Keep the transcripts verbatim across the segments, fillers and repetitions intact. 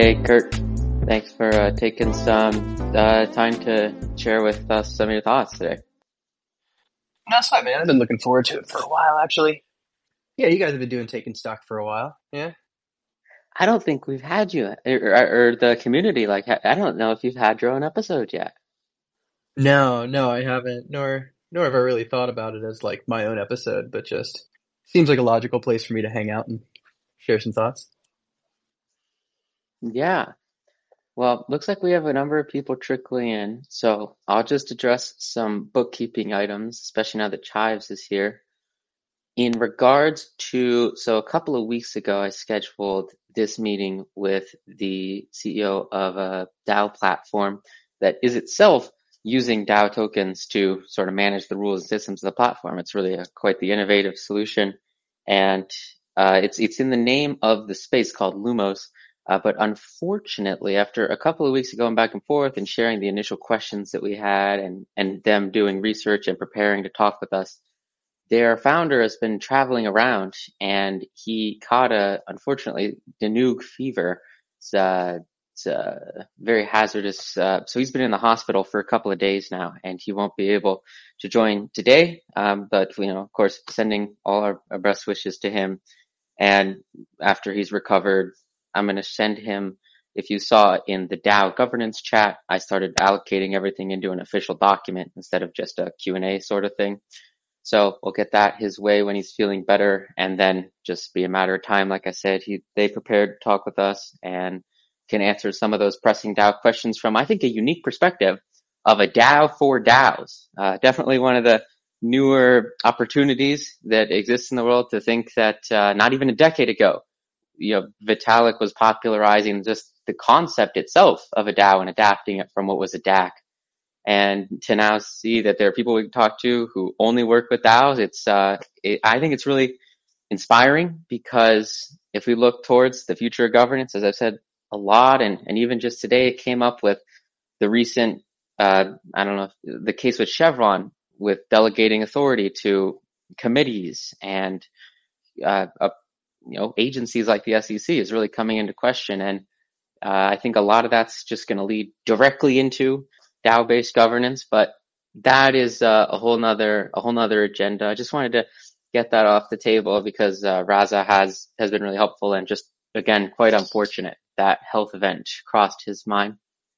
Hey, Kurt. Thanks for uh, taking some uh, time to share with us some of your thoughts today. That's fine, man. I've been looking forward to it for a while, actually. Yeah, you guys have been doing Taking Stock for a while. Yeah. I don't think we've had you, or, or, or the community, like, I don't know if you've had your own episode yet. No, no, I haven't. Nor, nor have I really thought about it as like my own episode, but just seems like a logical place for me to hang out and share some thoughts. Yeah. Well, looks like we have a number of people trickling in, so I'll just address some bookkeeping items, especially now that Chives is here. In regards to, so a couple of weeks ago, I scheduled this meeting with the C E O of a DAO platform that is itself using DAO tokens to sort of manage the rules and systems of the platform. It's really a, quite the innovative solution. And uh, it's it's in the name of the space called Lumos. Uh, but unfortunately, after a couple of weeks of going back and forth and sharing the initial questions that we had and, and them doing research and preparing to talk with us, their founder has been traveling around and he caught a, unfortunately, Danube fever. It's, uh, it's uh, very hazardous. Uh, so he's been in the hospital for a couple of days now and he won't be able to join today. Um, but, you know, of course, sending all our, our best wishes to him. And after he's recovered, I'm going to send him, if you saw in the DAO governance chat, I started allocating everything into an official document instead of just a Q and A sort of thing. So we'll get that his way when he's feeling better and then just be a matter of time. Like I said, he, they prepared to talk with us and can answer some of those pressing DAO questions from, I think, a unique perspective of a DAO for DAOs. Uh, definitely one of the newer opportunities that exists in the world to think that uh, not even a decade ago, you know, Vitalik was popularizing just the concept itself of a DAO and adapting it from what was a D A C. And to now see that there are people we can talk to who only work with DAOs, it's, uh, it, I think it's really inspiring because if we look towards the future of governance, as I've said a lot, and, and even just today, it came up with the recent, uh, I don't know, the case with Chevron with delegating authority to committees and, uh, a, you know, agencies like the S E C is really coming into question. And, uh, I think a lot of that's just going to lead directly into DAO-based governance, but that is uh, a whole nother a whole nother agenda. I just wanted to get that off the table because uh, Raza has has been really helpful and just again quite unfortunate that health event crossed his mind.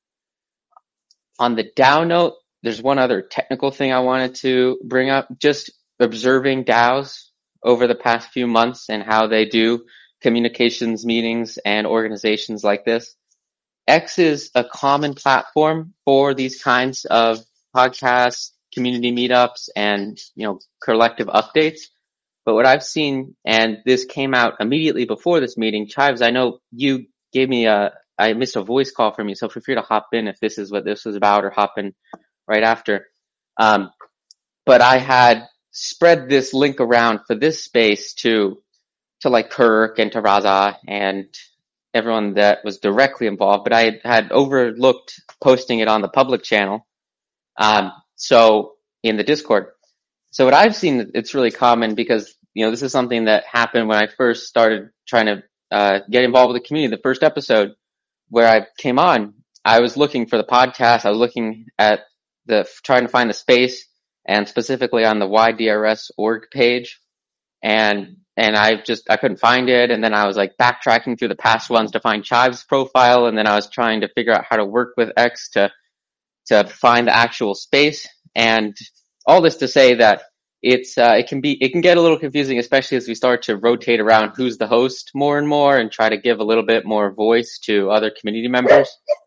On the DAO note, there's one other technical thing I wanted to bring up. Just observing DAOs over the past few months and how they do communications meetings and organizations like this. X is a common platform for these kinds of podcasts, community meetups, and, you know, collective updates. But what I've seen, and this came out immediately before this meeting, Chives, I know you gave me a, I missed a voice call from you, so feel free to hop in if this is what this was about or hop in right after. Um, but I had spread this link around for this space to, to like Kirk and to Raza and everyone that was directly involved, but I had overlooked posting it on the public channel. Um, so in the Discord. So what I've seen, it's really common because, you know, this is something that happened when I first started trying to, uh, get involved with the community. The first episode where I came on, I was looking for the podcast. I was looking at the, trying to find the space and specifically on the Y D R S org page. And And I just, I couldn't find it. And then I was like backtracking through the past ones to find Chives' profile. And then I was trying to figure out how to work with X to, to find the actual space. And all this to say that it's, uh, it can be, it can get a little confusing, especially as we start to rotate around who's the host more and more and try to give a little bit more voice to other community members.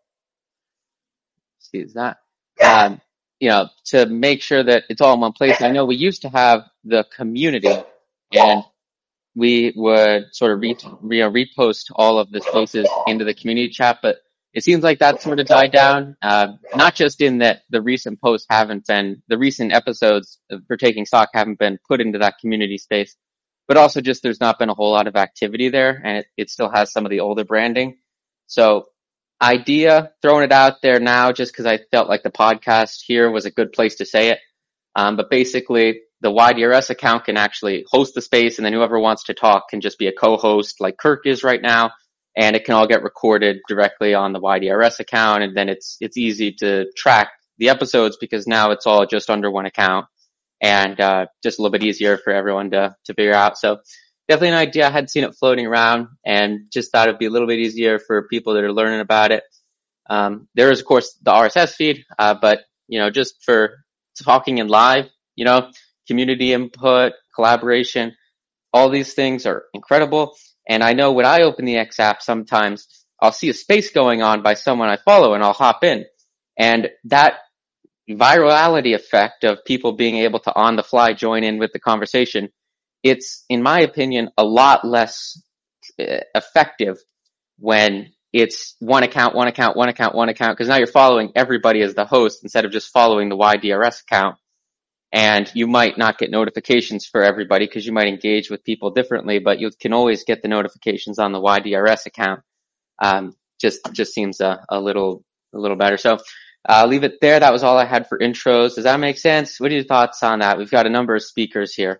Excuse that. Um, you know, to make sure that it's all in one place. I know we used to have the community and we would sort of re, re, repost all of the spaces into the community chat, but it seems like that sort of died down. Uh, not just in that the recent posts haven't been, the recent episodes for Taking Stock haven't been put into that community space, but also just there's not been a whole lot of activity there, and it, it still has some of the older branding. So idea, throwing it out there now just because I felt like the podcast here was a good place to say it. Um, but basically, the Y D R S account can actually host the space, and then whoever wants to talk can just be a co-host like Kirk is right now. and it can all get recorded directly on the Y D R S account. And then it's, it's easy to track the episodes because now it's all just under one account, and, uh, just a little bit easier for everyone to, to figure out. So definitely an idea. I had seen it floating around and just thought it'd be a little bit easier for people that are learning about it. Um, there is, of course, the R S S feed, uh, but, you know, just for talking in live, you know, community input, collaboration, all these things are incredible. And I know when I open the X app, sometimes I'll see a space going on by someone I follow and I'll hop in. And that virality effect of people being able to on the fly join in with the conversation, it's, in my opinion, a lot less uh, effective when it's one account, one account, one account, one account, because now you're following everybody as the host instead of just following the Y D R S account. And you might not get notifications for everybody because you might engage with people differently, but you can always get the notifications on the Y D R S account. Um, just, just seems a, a little, a little better. So, uh, leave it there. That was all I had for intros. Does that make sense? What are your thoughts on that? We've got a number of speakers here.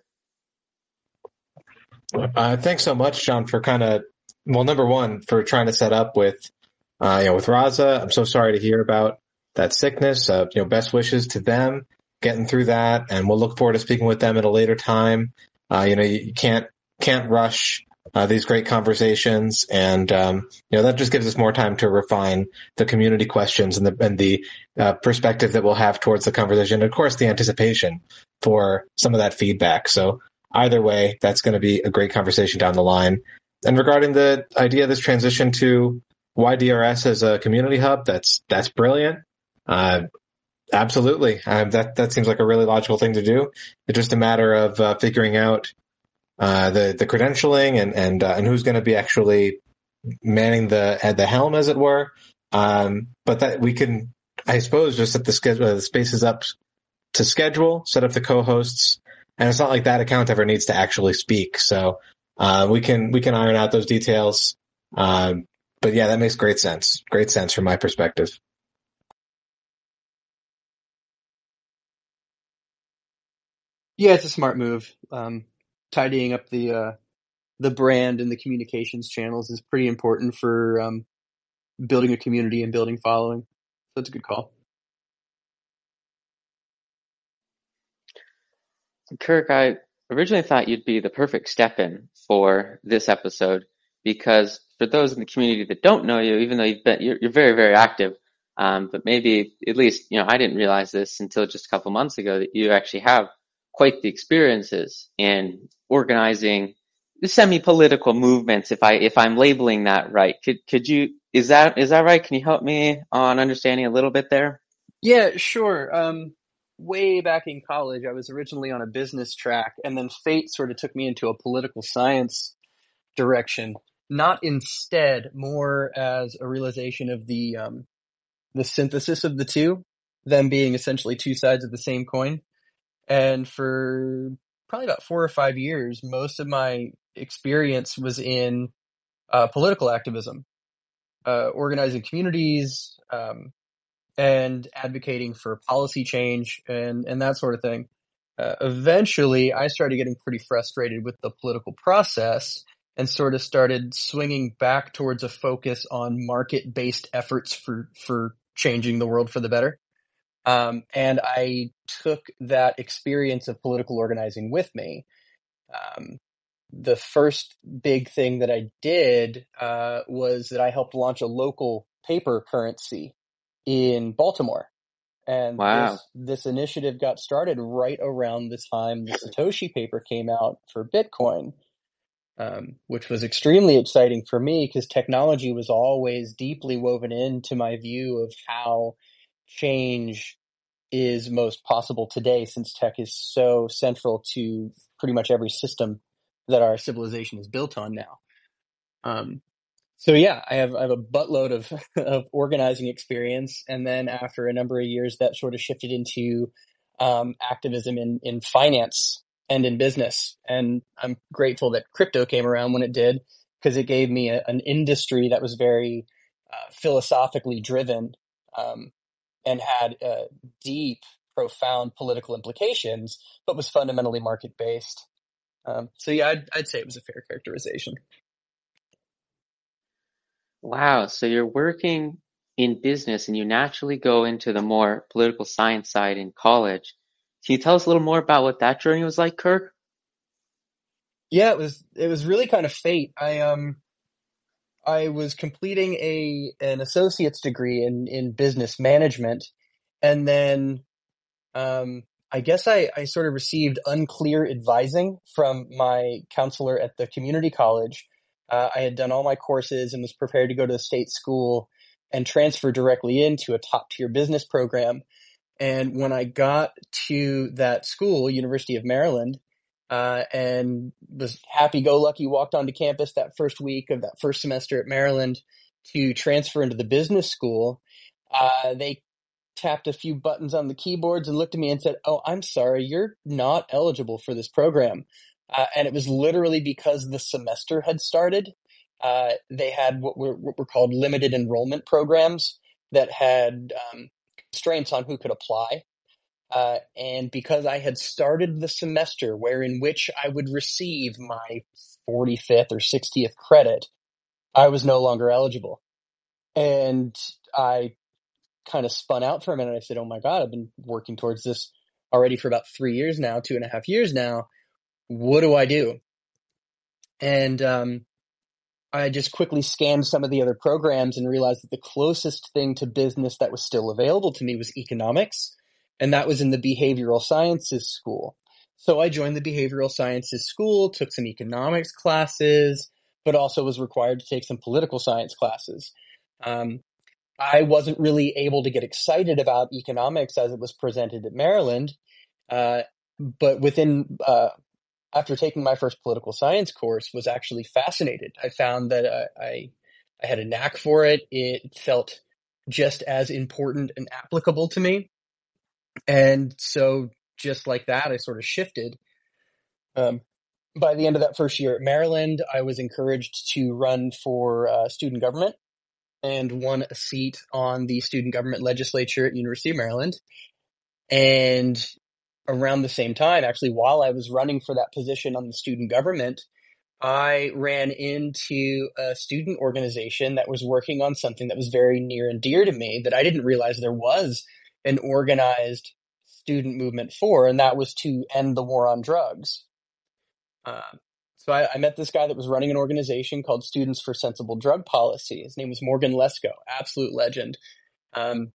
Uh, thanks so much, John, for kind of, well, number one, for trying to set up with, uh, you know, with Raza. I'm so sorry to hear about that sickness. Uh, you know, best wishes to them getting through that, and we'll look forward to speaking with them at a later time. Uh, you know, you, you can't, can't rush, uh, these great conversations, and, um, you know, that just gives us more time to refine the community questions and the, and the, uh, perspective that we'll have towards the conversation. And of course, the anticipation for some of that feedback. So, either way, that's going to be a great conversation down the line. And regarding the idea of this transition to Y D R S as a community hub, that's that's brilliant. Uh, absolutely, uh, that that seems like a really logical thing to do. It's just a matter of uh, figuring out uh, the the credentialing and and uh, and who's going to be actually manning the at the helm, as it were. Um, but that we can, I suppose, just set the schedule, the spaces up to schedule, set up the co-hosts. And it's not like that account ever needs to actually speak. So, uh, we can, we can iron out those details. Um, but yeah, that makes great sense. Great sense from my perspective. Yeah, it's a smart move. Um, tidying up the, uh, the brand and the communications channels is pretty important for, um, building a community and building following. So it's a good call. Kirk, I originally thought you'd be the perfect step-in for this episode because for those in the community that don't know you, even though you've been, you're, you're very, very active, um, but maybe at least, you know, I didn't realize this until just a couple months ago that you actually have quite the experiences in organizing semi-political movements. If I, if I'm labeling that right, could, could you, is that, is that right? Can you help me on understanding a little bit there? Yeah, sure. Um, way back in college, I was originally on a business track, and then fate sort of took me into a political science direction. Not instead, more as a realization of the um, the synthesis of the two, them being essentially two sides of the same coin. And for probably about four or five years, most of my experience was in uh, political activism, uh, organizing communities, um, and advocating for policy change and, and that sort of thing. Uh, eventually, I started getting pretty frustrated with the political process and sort of started swinging back towards a focus on market-based efforts for, for changing the world for the better. Um, and I took that experience of political organizing with me. Um, the first big thing that I did uh, was that I helped launch a local paper currency in Baltimore. And Wow. this, this initiative got started right around the time the Satoshi paper came out for Bitcoin, um, which was extremely exciting for me because technology was always deeply woven into my view of how change is most possible today, since tech is so central to pretty much every system that our civilization is built on now. Um, So yeah, I have I have a buttload of of organizing experience, and then after a number of years, that sort of shifted into um, activism in in finance and in business. And I'm grateful that crypto came around when it did, because it gave me a, an industry that was very uh, philosophically driven, um, and had uh, deep, profound political implications, but was fundamentally market based. Um, so yeah, I'd, I'd say it was a fair characterization. Wow, so you're working in business and you naturally go into the more political science side in college. Can you tell us a little more about what that journey was like, Kirk? Yeah, it was it was really kind of fate. I um I was completing a an associate's degree in in business management, and then um I guess I I sort of received unclear advising from my counselor at the community college. Uh, I had done all my courses and was prepared to go to the state school and transfer directly into a top tier business program. And when I got to that school, University of Maryland, uh, and was happy-go-lucky, walked onto campus that first week of that first semester at Maryland to transfer into the business school, uh, they tapped a few buttons on the keyboards and looked at me and said, "Oh, I'm sorry, you're not eligible for this program." Uh, and it was literally because the semester had started. Uh, they had what were, what were called limited enrollment programs that had um, constraints on who could apply. Uh, and because I had started the semester where in which I would receive my forty-fifth or sixtieth credit, I was no longer eligible. And I kind of spun out for a minute. I said, "Oh my God, I've been working towards this already for about three years now, two and a half years now. What do I do?" And um, I just quickly scanned some of the other programs and realized that the closest thing to business that was still available to me was economics, and that was in the behavioral sciences school. So I joined the behavioral sciences school, took some economics classes, but also was required to take some political science classes. Um, I wasn't really able to get excited about economics as it was presented at Maryland, uh, but within uh, after taking my first political science course, was actually fascinated. I found that uh, I I had a knack for it. It felt just as important and applicable to me, and so just like that, I sort of shifted. Um, by the end of that first year at Maryland, I was encouraged to run for uh, student government and won a seat on the student government legislature at University of Maryland. And around the same time, actually, while I was running for that position on the student government, I ran into a student organization that was working on something that was very near and dear to me that I didn't realize there was an organized student movement for, and that was to end the war on drugs. Uh, so I, I met this guy that was running an organization called Students for Sensible Drug Policy. His name was Morgan Lesko, absolute legend. Um,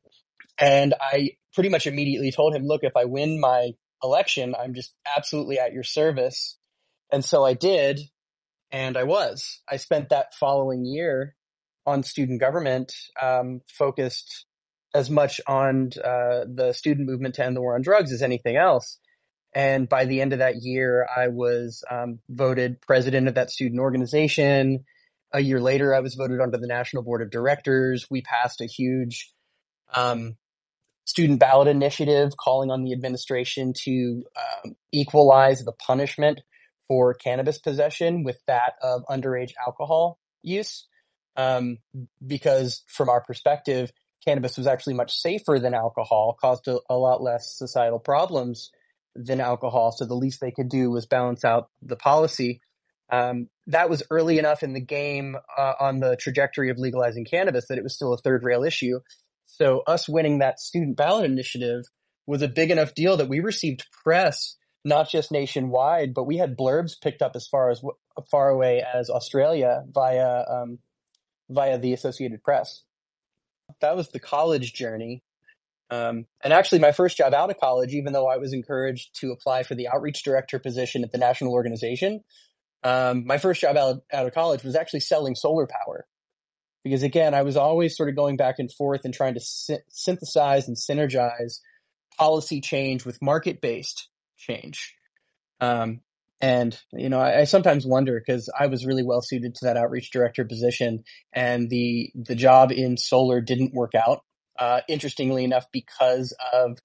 and I pretty much immediately told him, "Look, if I win my election, I'm just absolutely at your service." And so I did, and I was. I spent that following year on student government, um, focused as much on uh, the student movement to end the war on drugs as anything else. And by the end of that year, I was um, voted president of that student organization. A year later, I was voted onto the National Board of Directors. We passed a huge um, student ballot initiative calling on the administration to um, equalize the punishment for cannabis possession with that of underage alcohol use. Um, because from our perspective, cannabis was actually much safer than alcohol, caused a, a lot less societal problems than alcohol. So the least they could do was balance out the policy. Um, that was early enough in the game uh, on the trajectory of legalizing cannabis that it was still a third rail issue. So us winning that student ballot initiative was a big enough deal that we received press, not just nationwide, but we had blurbs picked up as far as far away as Australia via um, via the Associated Press. That was the college journey. Um, and actually, my first job out of college, even though I was encouraged to apply for the outreach director position at the national organization, um, my first job out, out of college was actually selling solar power. Because again, I was always sort of going back and forth and trying to sy- synthesize and synergize policy change with market-based change. Um, and, you know, I, I sometimes wonder because I was really well suited to that outreach director position, and the the job in solar didn't work out. Uh, interestingly enough, because of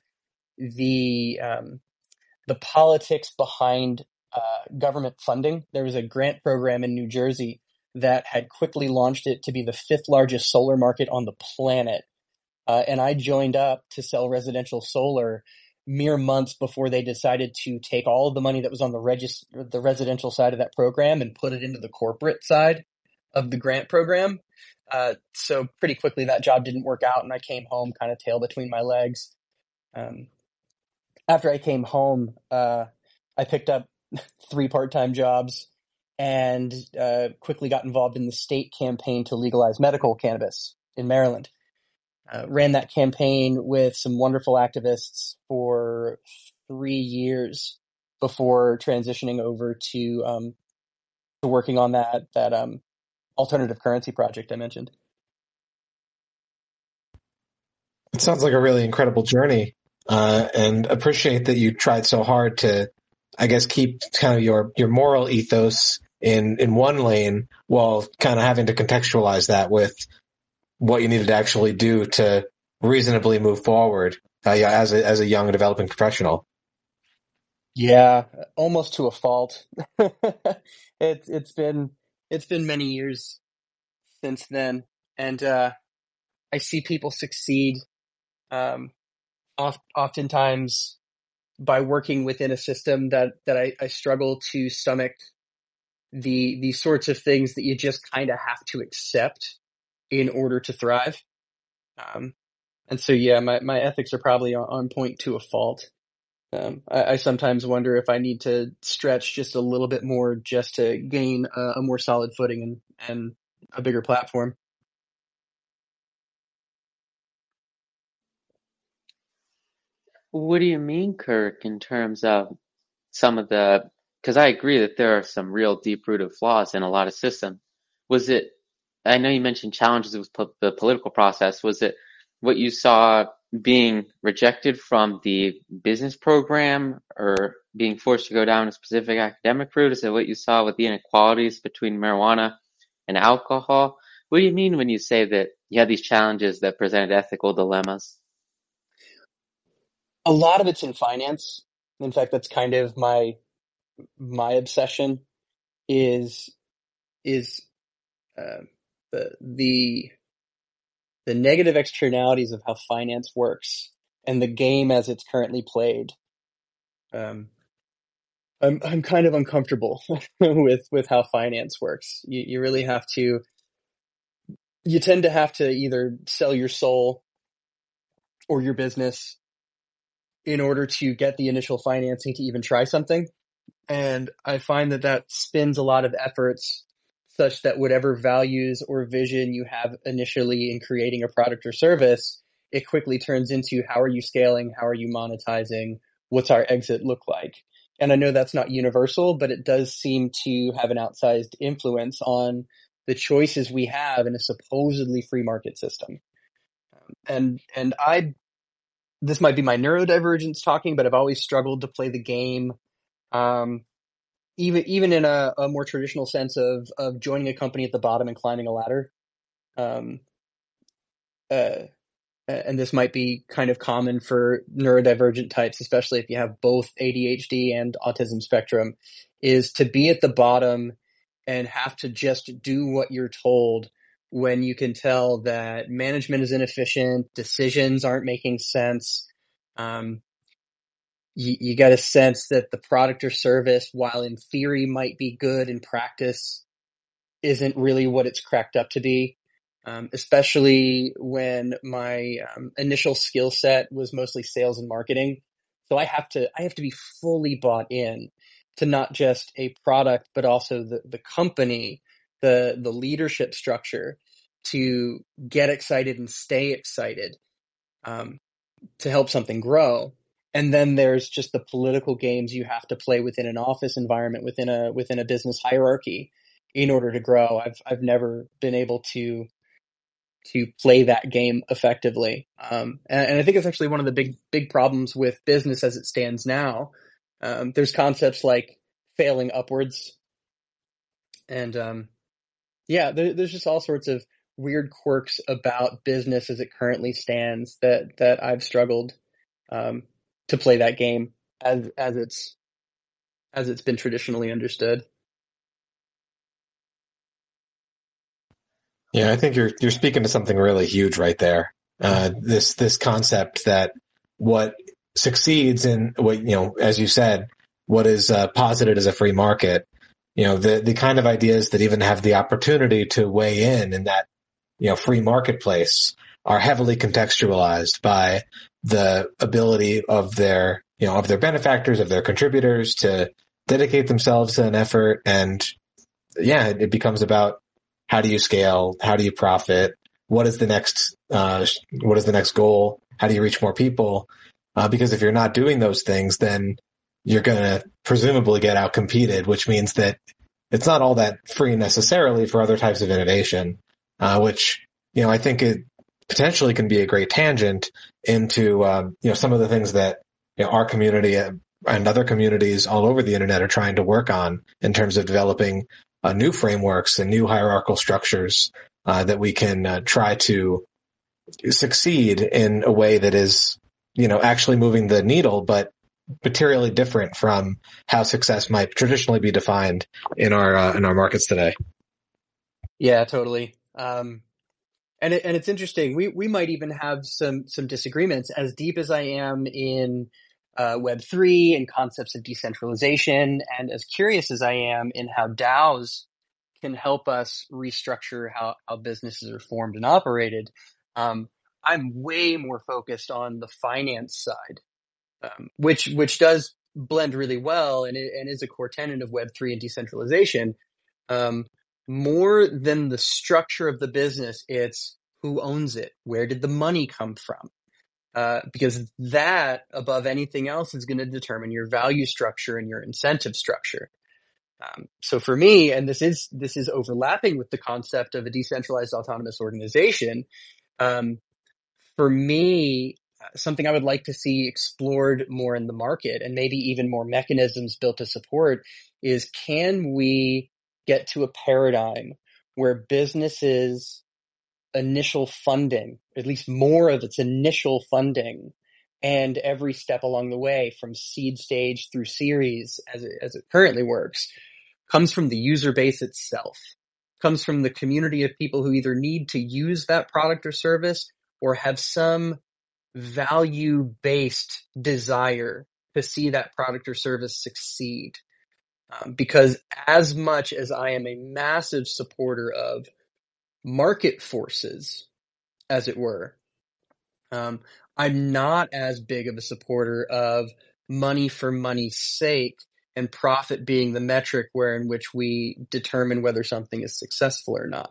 the um, the politics behind uh, government funding. There was a grant program in New Jersey that had quickly launched it to be the fifth largest solar market on the planet. Uh, and I joined up to sell residential solar mere months before they decided to take all of the money that was on the regis- the residential side of that program and put it into the corporate side of the grant program. Uh, so pretty quickly that job didn't work out, and I came home kind of tail between my legs. Um, after I came home, uh, I picked up three part-time jobs and uh, quickly got involved in the state campaign to legalize medical cannabis in Maryland. Uh, ran that campaign with some wonderful activists for three years before transitioning over to um, to working on that that um, alternative currency project I mentioned. It sounds like a really incredible journey, uh, and appreciate that you tried so hard to, I guess, keep kind of your, your moral ethos in, in one lane while kind of having to contextualize that with what you needed to actually do to reasonably move forward uh, yeah, as a, as a young and developing professional. Yeah, almost to a fault. it's it's been it's been many years since then, and uh, I see people succeed. Um, oft, oftentimes by working within a system that that I, I struggle to stomach the the sorts of things that you just kind of have to accept in order to thrive. Um, and so, yeah, my, my ethics are probably on, on point to a fault. Um, I, I sometimes wonder if I need to stretch just a little bit more just to gain a, a more solid footing and, and a bigger platform. What do you mean, Kirk, in terms of some of the, because I agree that there are some real deep-rooted flaws in a lot of systems. Was it, I know you mentioned challenges with po- the political process. Was it what you saw being rejected from the business program or being forced to go down a specific academic route? Is it what you saw with the inequalities between marijuana and alcohol? What do you mean when you say that you had these challenges that presented ethical dilemmas? A lot of it's in finance. In fact, that's kind of my my obsession is is uh, the the the negative externalities of how finance works and the game as it's currently played. Um, I'm I'm kind of uncomfortable with with how finance works. You you really have to. You tend to have to either sell your soul or your business in order to get the initial financing to even try something. And I find that that spins a lot of efforts such that whatever values or vision you have initially in creating a product or service, it quickly turns into how are you scaling? How are you monetizing? What's our exit look like? And I know that's not universal, but it does seem to have an outsized influence on the choices we have in a supposedly free market system. And, and I, this might be my neurodivergence talking, but I've always struggled to play the game. Um, even, even in a, a more traditional sense of, of joining a company at the bottom and climbing a ladder. Um, uh, and this might be kind of common for neurodivergent types, especially if you have both A D H D and autism spectrum, is to be at the bottom and have to just do what you're told when you can tell that management is inefficient, decisions aren't making sense. Um, you, you get a sense that the product or service, while in theory might be good, in practice isn't really what it's cracked up to be. Um, especially when my um, initial skill set was mostly sales and marketing. So I have to, I have to be fully bought in to not just a product, but also the, the company, the, the leadership structure to get excited and stay excited, um, to help something grow. And then there's just the political games you have to play within an office environment, within a, within a business hierarchy in order to grow. I've, I've never been able to, to play that game effectively. Um, and, and I think it's actually one of the big, big problems with business as it stands now. Um, there's concepts like failing upwards. And, um, yeah, there, there's just all sorts of weird quirks about business as it currently stands that, that I've struggled, um, to play that game as, as it's, as it's been traditionally understood. Yeah, I think you're you're speaking to something really huge right there. Uh, this this concept that what succeeds in what, you know, as you said, what is uh, posited as a free market, you know, the the kind of ideas that even have the opportunity to weigh in in that you know, free marketplace are heavily contextualized by the ability of their, you know, of their benefactors, of their contributors to dedicate themselves to an effort. And yeah, it, it becomes about how do you scale? How do you profit? What is the next, uh, what is the next goal? How do you reach more people? Uh, because if you're not doing those things, then you're going to presumably get out competed, which means that it's not all that free necessarily for other types of innovation, uh, which, you know, I think it potentially can be a great tangent into, um, you know, some of the things that, you know, our community and other communities all over the internet are trying to work on in terms of developing uh, new frameworks and new hierarchical structures uh, that we can uh, try to succeed in a way that is, you know, actually moving the needle, but materially different from how success might traditionally be defined in our uh, in our markets today. Yeah, totally. Um, and it, and it's interesting. We we might even have some some disagreements. As deep as I am in uh, Web three and concepts of decentralization, and as curious as I am in how DAOs can help us restructure how how businesses are formed and operated, um, I'm way more focused on the finance side. Um, which which does blend really well and, it, and is a core tenet of Web three and decentralization. Um, more than the structure of the business, it's who owns it, where did the money come from? Uh, because that, above anything else, is going to determine your value structure and your incentive structure. Um, so for me, and this is this is overlapping with the concept of a decentralized autonomous organization. Um, for me, something I would like to see explored more in the market, and maybe even more mechanisms built to support, is can we get to a paradigm where businesses' initial funding, at least more of its initial funding, and every step along the way from seed stage through series as it, as it currently works, comes from the user base itself, comes from the community of people who either need to use that product or service or have some value-based desire to see that product or service succeed. Um, because as much as I am a massive supporter of market forces, as it were, um, I'm not as big of a supporter of money for money's sake and profit being the metric where in which we determine whether something is successful or not.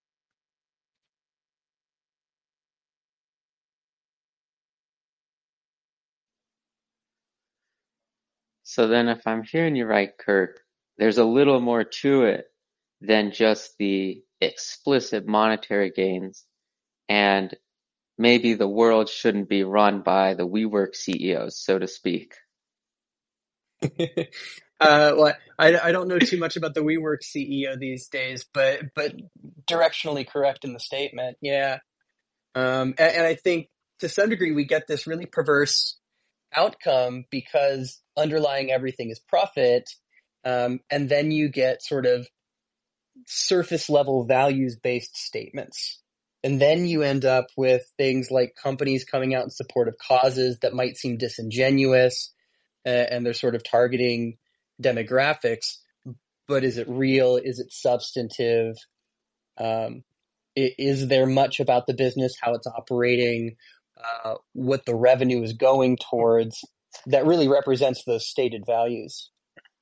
So then if I'm hearing you right, Kirk, there's a little more to it than just the explicit monetary gains, and maybe the world shouldn't be run by the WeWork C E Os, so to speak. uh, well, I, I don't know too much about the WeWork C E O these days, but but directionally correct in the statement, yeah. Um, and, and I think to some degree we get this really perverse outcome because underlying everything is profit, um, and then you get sort of surface level values based statements. And then you end up with things like companies coming out in support of causes that might seem disingenuous, uh, and they're sort of targeting demographics. But is it real? Is it substantive? Um, is there much about the business, how it's operating, uh, what the revenue is going towards that really represents those stated values?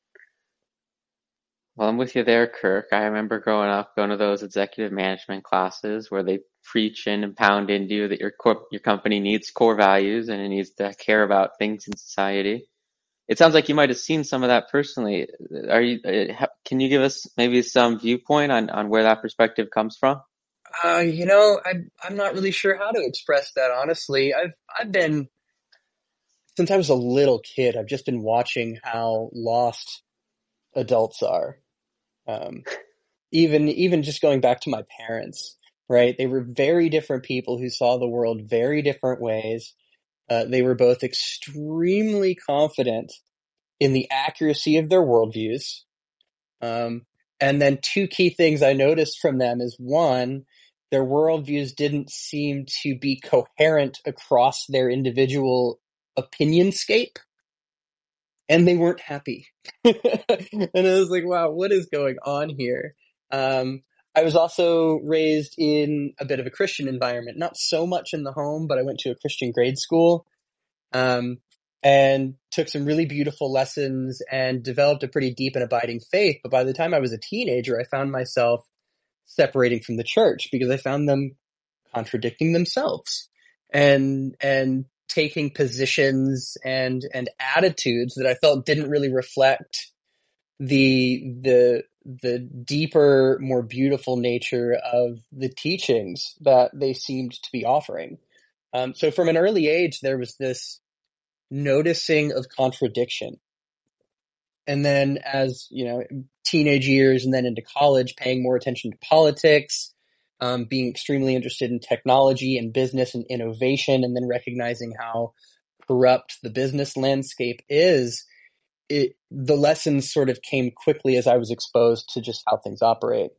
Well, I'm with you there, Kirk. I remember growing up going to those executive management classes where they preach and pound into you that your corp, your company needs core values and it needs to care about things in society. It sounds like you might have seen some of that personally. Are you? Can you give us maybe some viewpoint on, on where that perspective comes from? Uh, you know, I'm I'm not really sure how to express that honestly. I've I've been since I was a little kid. I've just been watching how lost adults are. Um, even even just going back to my parents, right? They were very different people who saw the world very different ways. Uh, they were both extremely confident in the accuracy of their worldviews. Um, and then two key things I noticed from them is one, their worldviews didn't seem to be coherent across their individual opinionscape, and they weren't happy. And I was like, wow, what is going on here? Um, I was also raised in a bit of a Christian environment, not so much in the home, but I went to a Christian grade school, um, and took some really beautiful lessons and developed a pretty deep and abiding faith. But by the time I was a teenager, I found myself separating from the church because I found them contradicting themselves and and taking positions and and attitudes that I felt didn't really reflect the the the deeper, more beautiful nature of the teachings that they seemed to be offering. Um, so from an early age, there was this noticing of contradiction. And then as, you know, teenage years and then into college, paying more attention to politics, um, being extremely interested in technology and business and innovation, and then recognizing how corrupt the business landscape is, it, the lessons sort of came quickly as I was exposed to just how things operate.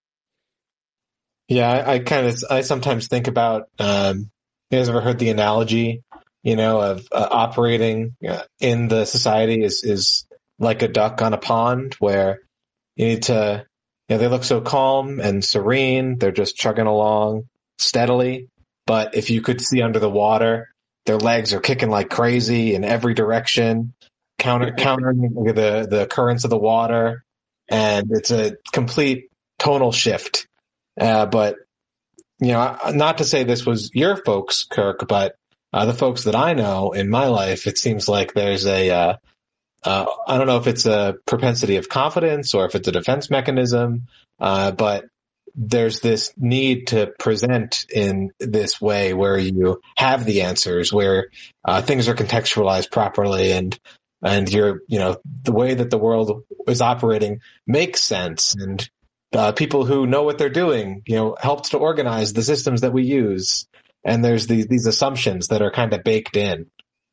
Yeah, I, I kind of, I sometimes think about, um, you guys ever heard the analogy, you know, of uh, operating uh, in the society is, is like a duck on a pond where you need to, you know, they look so calm and serene. They're just chugging along steadily. But if you could see under the water, their legs are kicking like crazy in every direction, counter, countering the, the currents of the water. And it's a complete tonal shift. Uh, but, you know, not to say this was your folks, Kirk, but uh, the folks that I know in my life, it seems like there's a, uh, uh, I don't know if it's a propensity of confidence or if it's a defense mechanism, uh, but there's this need to present in this way where you have the answers, where uh, things are contextualized properly, and and you're, you know, the way that the world is operating makes sense, and uh, people who know what they're doing, you know, helped to organize the systems that we use, and there's these these assumptions that are kind of baked in.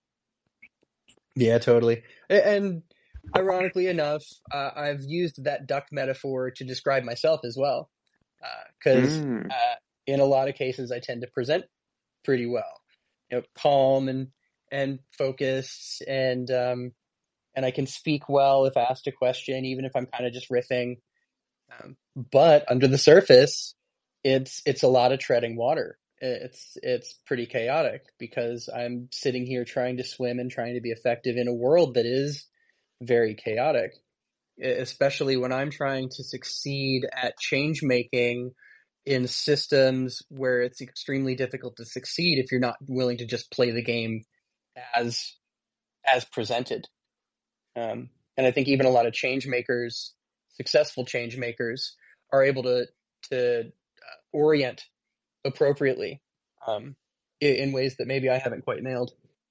Yeah, totally. And ironically enough, uh, I've used that duck metaphor to describe myself as well. Because uh, Mm. uh, in a lot of cases, I tend to present pretty well, you know, calm and and focused, and um, and I can speak well if asked a question, even if I'm kind of just riffing. Um, but under the surface, it's it's a lot of treading water. It's it's pretty chaotic because I'm sitting here trying to swim and trying to be effective in a world that is very chaotic, especially when I'm trying to succeed at change making in systems where it's extremely difficult to succeed if you're not willing to just play the game as as presented. Um, and I think even a lot of change makers, successful change makers, are able to to uh, orient appropriately um, in, in ways that maybe I haven't quite nailed.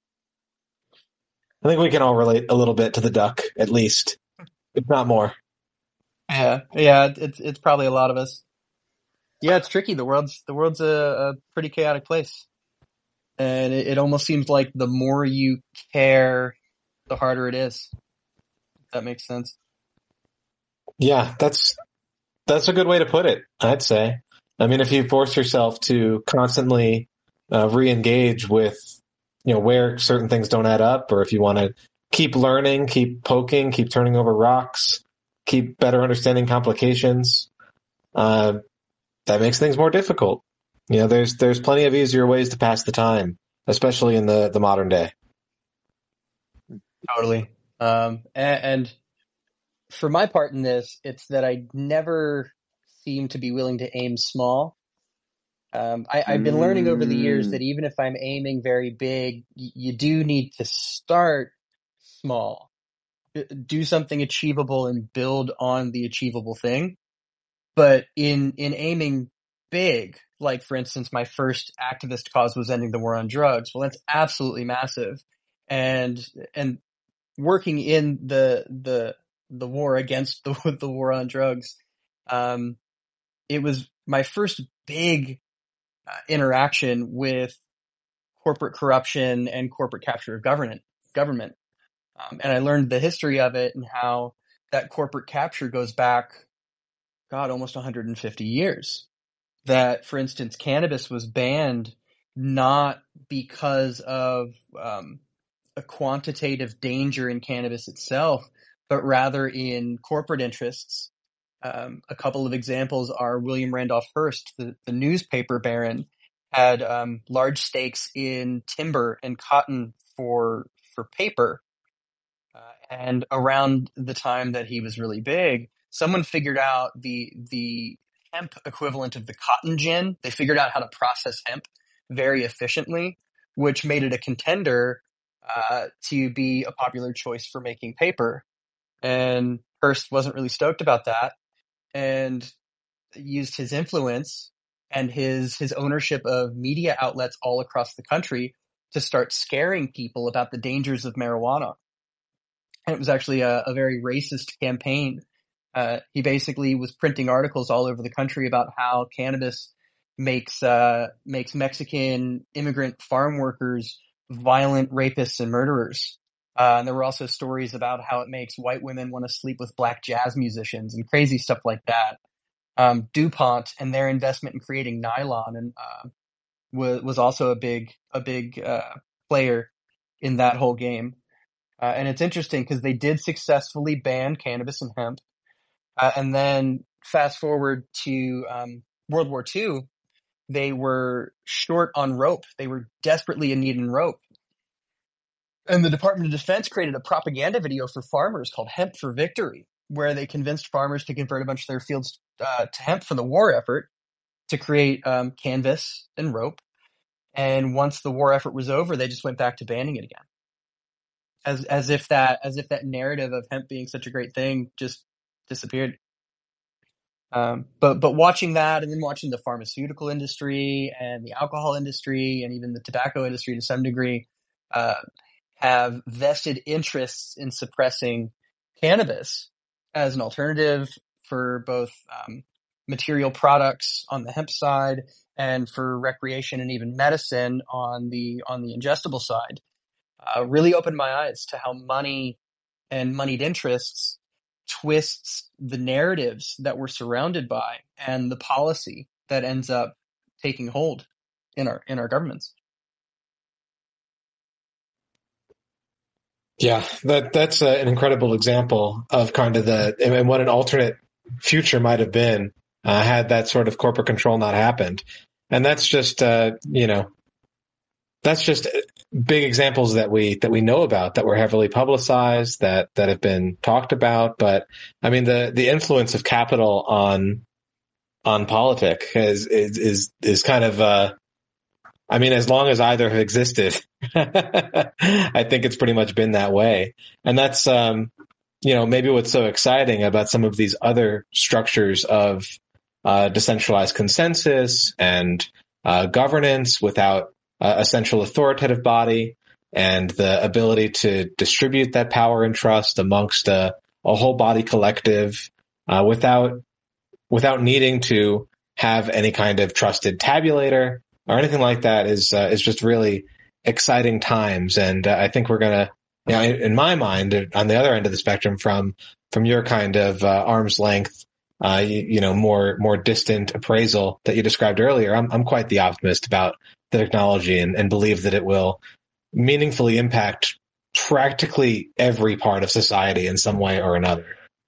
I think we can all relate a little bit to the duck, at least, if not more. Yeah, yeah, it's it's probably a lot of us. Yeah, it's tricky. The world's the world's a, a pretty chaotic place, and it, it almost seems like the more you care, the harder it is. If that makes sense. Yeah, that's that's a good way to put it, I'd say. I mean, if you force yourself to constantly uh, re-engage with, you know, where certain things don't add up, or if you want to keep learning, keep poking, keep turning over rocks, keep better understanding complications, uh, that makes things more difficult. You know, there's there's plenty of easier ways to pass the time, especially in the, the modern day. Totally. Um, and, and for my part in this, it's that I never seem to be willing to aim small. Um, I, I've been learning over the years that even if I'm aiming very big, y- you do need to start small. Do something achievable and build on the achievable thing. But in in aiming big, like for instance, my first activist cause was ending the war on drugs. Well, that's absolutely massive, and and working in the the the war against the the war on drugs, um, it was my first big uh, interaction with corporate corruption and corporate capture of government government. Um, and I learned the history of it and how that corporate capture goes back, God, almost one hundred fifty years. That, for instance, cannabis was banned not because of um, a quantitative danger in cannabis itself, but rather in corporate interests Um, a couple of examples are William Randolph Hearst, the, the newspaper baron, had um, large stakes in timber and cotton for for paper. Uh, and around the time that he was really big, someone figured out the the hemp equivalent of the cotton gin. They figured out how to process hemp very efficiently, which made it a contender uh, to be a popular choice for making paper. And Hearst wasn't really stoked about that, and used his influence and his his ownership of media outlets all across the country to start scaring people about the dangers of marijuana. And it was actually a, a very racist campaign. Uh, he basically was printing articles all over the country about how cannabis makes uh, makes Mexican immigrant farm workers violent rapists and murderers. Uh, and there were also stories about how it makes white women want to sleep with black jazz musicians and crazy stuff like that. Um, DuPont and their investment in creating nylon and uh, was was also a big a big uh, player in that whole game. Uh, and it's interesting because they did successfully ban cannabis and hemp. Uh, and then fast forward to um, World War Two, they were short on rope. They were desperately in need in rope. And the Department of Defense created a propaganda video for farmers called Hemp for Victory, where they convinced farmers to convert a bunch of their fields uh, to hemp for the war effort to create um, canvas and rope. And once the war effort was over, they just went back to banning it again. As as if that as if that narrative of hemp being such a great thing just disappeared. Um, but but watching that, and then watching the pharmaceutical industry and the alcohol industry and even the tobacco industry to some degree uh, have vested interests in suppressing cannabis as an alternative for both um, material products on the hemp side and for recreation and even medicine on the on the ingestible side. Uh, really opened my eyes to how money and moneyed interests twists the narratives that we're surrounded by and the policy that ends up taking hold in our in our governments. Yeah, that that's uh, an incredible example of kind of the and what an alternate future might have been uh, had that sort of corporate control not happened. And that's just uh, you know that's just big examples that we that we know about, that were heavily publicized, that that have been talked about. But I mean, the the influence of capital on on politics is is is, is kind of uh, I mean, as long as either have existed, I think it's pretty much been that way. And that's um, you know maybe what's so exciting about some of these other structures of uh, decentralized consensus and uh, governance without Uh, a central authoritative body, and the ability to distribute that power and trust amongst a, a whole body collective uh, without without needing to have any kind of trusted tabulator or anything like that is uh, is just really exciting times. And uh, I think we're gonna, you know, in, in my mind, on the other end of the spectrum from from your kind of uh, arm's length, uh, you, you know, more more distant appraisal that you described earlier, I'm I'm quite the optimist about the technology and, and believe that it will meaningfully impact practically every part of society in some way or another.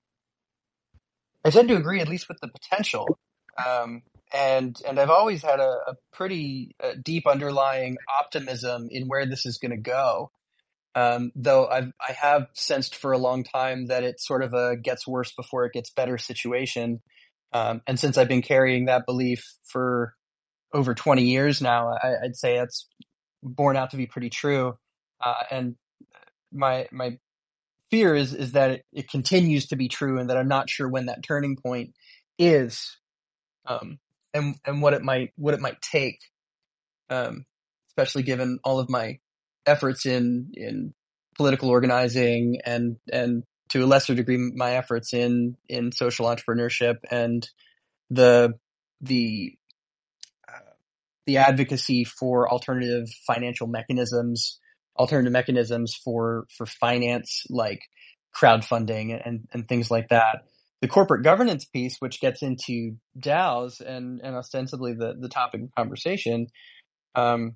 I tend to agree, at least with the potential. Um, and and I've always had a, a pretty uh, deep underlying optimism in where this is going to go. Um, though I've, I have sensed for a long time that it's sort of a gets worse before it gets better situation. Um, and since I've been carrying that belief for over twenty years now, I, I'd say that's borne out to be pretty true. Uh, and my my fear is is that it, it continues to be true, and that I'm not sure when that turning point is, um, and and what it might what it might take, um, especially given all of my efforts in in political organizing and and to a lesser degree my efforts in in social entrepreneurship and the the the advocacy for alternative financial mechanisms, alternative mechanisms for, for finance, like crowdfunding and, and things like that. The corporate governance piece, which gets into DAOs and, and ostensibly the, the topic of conversation, um,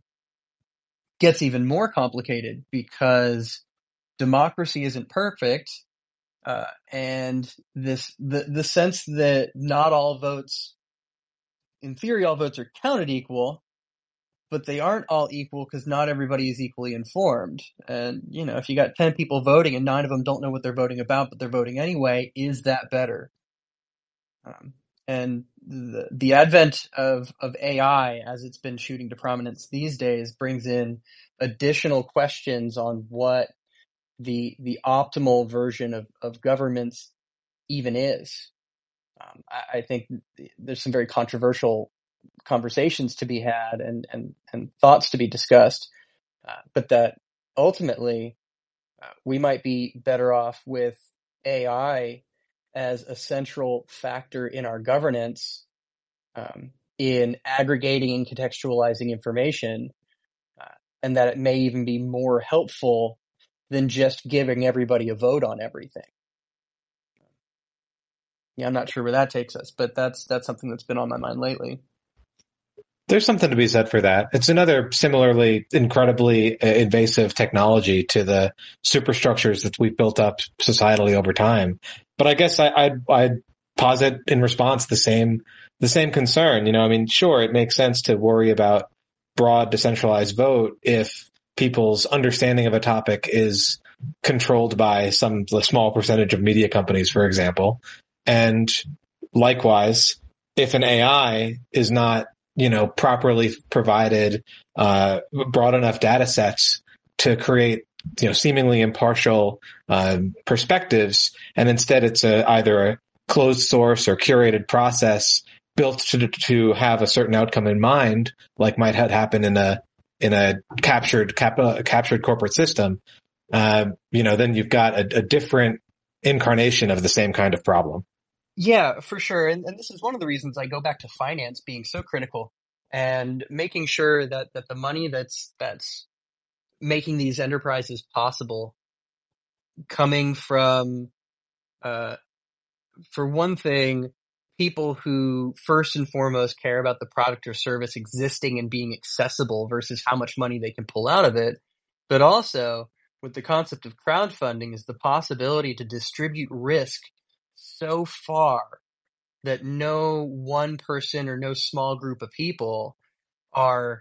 gets even more complicated because democracy isn't perfect. Uh, and this, the, the sense that not all votes, in theory, all votes are counted equal, but they aren't all equal because not everybody is equally informed. And, you know, if you got ten people voting and nine of them don't know what they're voting about, but they're voting anyway, is that better? Um, and the, the advent of, of A I, as it's been shooting to prominence these days, brings in additional questions on what the the optimal version of, of governments even is. Um, I, I think there's some very controversial conversations to be had and, and, and thoughts to be discussed, uh, but that ultimately uh, we might be better off with A I as a central factor in our governance, um, in aggregating and contextualizing information, uh, and that it may even be more helpful than just giving everybody a vote on everything. Yeah, I'm not sure where that takes us, but that's that's something that's been on my mind lately. There's something to be said for that. It's another similarly incredibly invasive technology to the superstructures that we've built up societally over time. But I guess I, I'd, I'd posit in response the same the same concern. You know, I mean, sure, it makes sense to worry about broad decentralized vote if people's understanding of a topic is controlled by some small percentage of media companies, for example. And likewise, if an A I is not, you know, properly provided, uh, broad enough data sets to create, you know, seemingly impartial, um, perspectives. And instead it's a, either a closed source or curated process built to, to have a certain outcome in mind, like might have happened in a, in a captured, cap, uh, captured corporate system. Uh, you know, then you've got a, a different incarnation of the same kind of problem. Yeah, for sure. And, and this is one of the reasons I go back to finance being so critical and making sure that, that the money that's, that's making these enterprises possible coming from, uh, for one thing, people who first and foremost care about the product or service existing and being accessible versus how much money they can pull out of it. But also with the concept of crowdfunding is the possibility to distribute risk so far that no one person or no small group of people are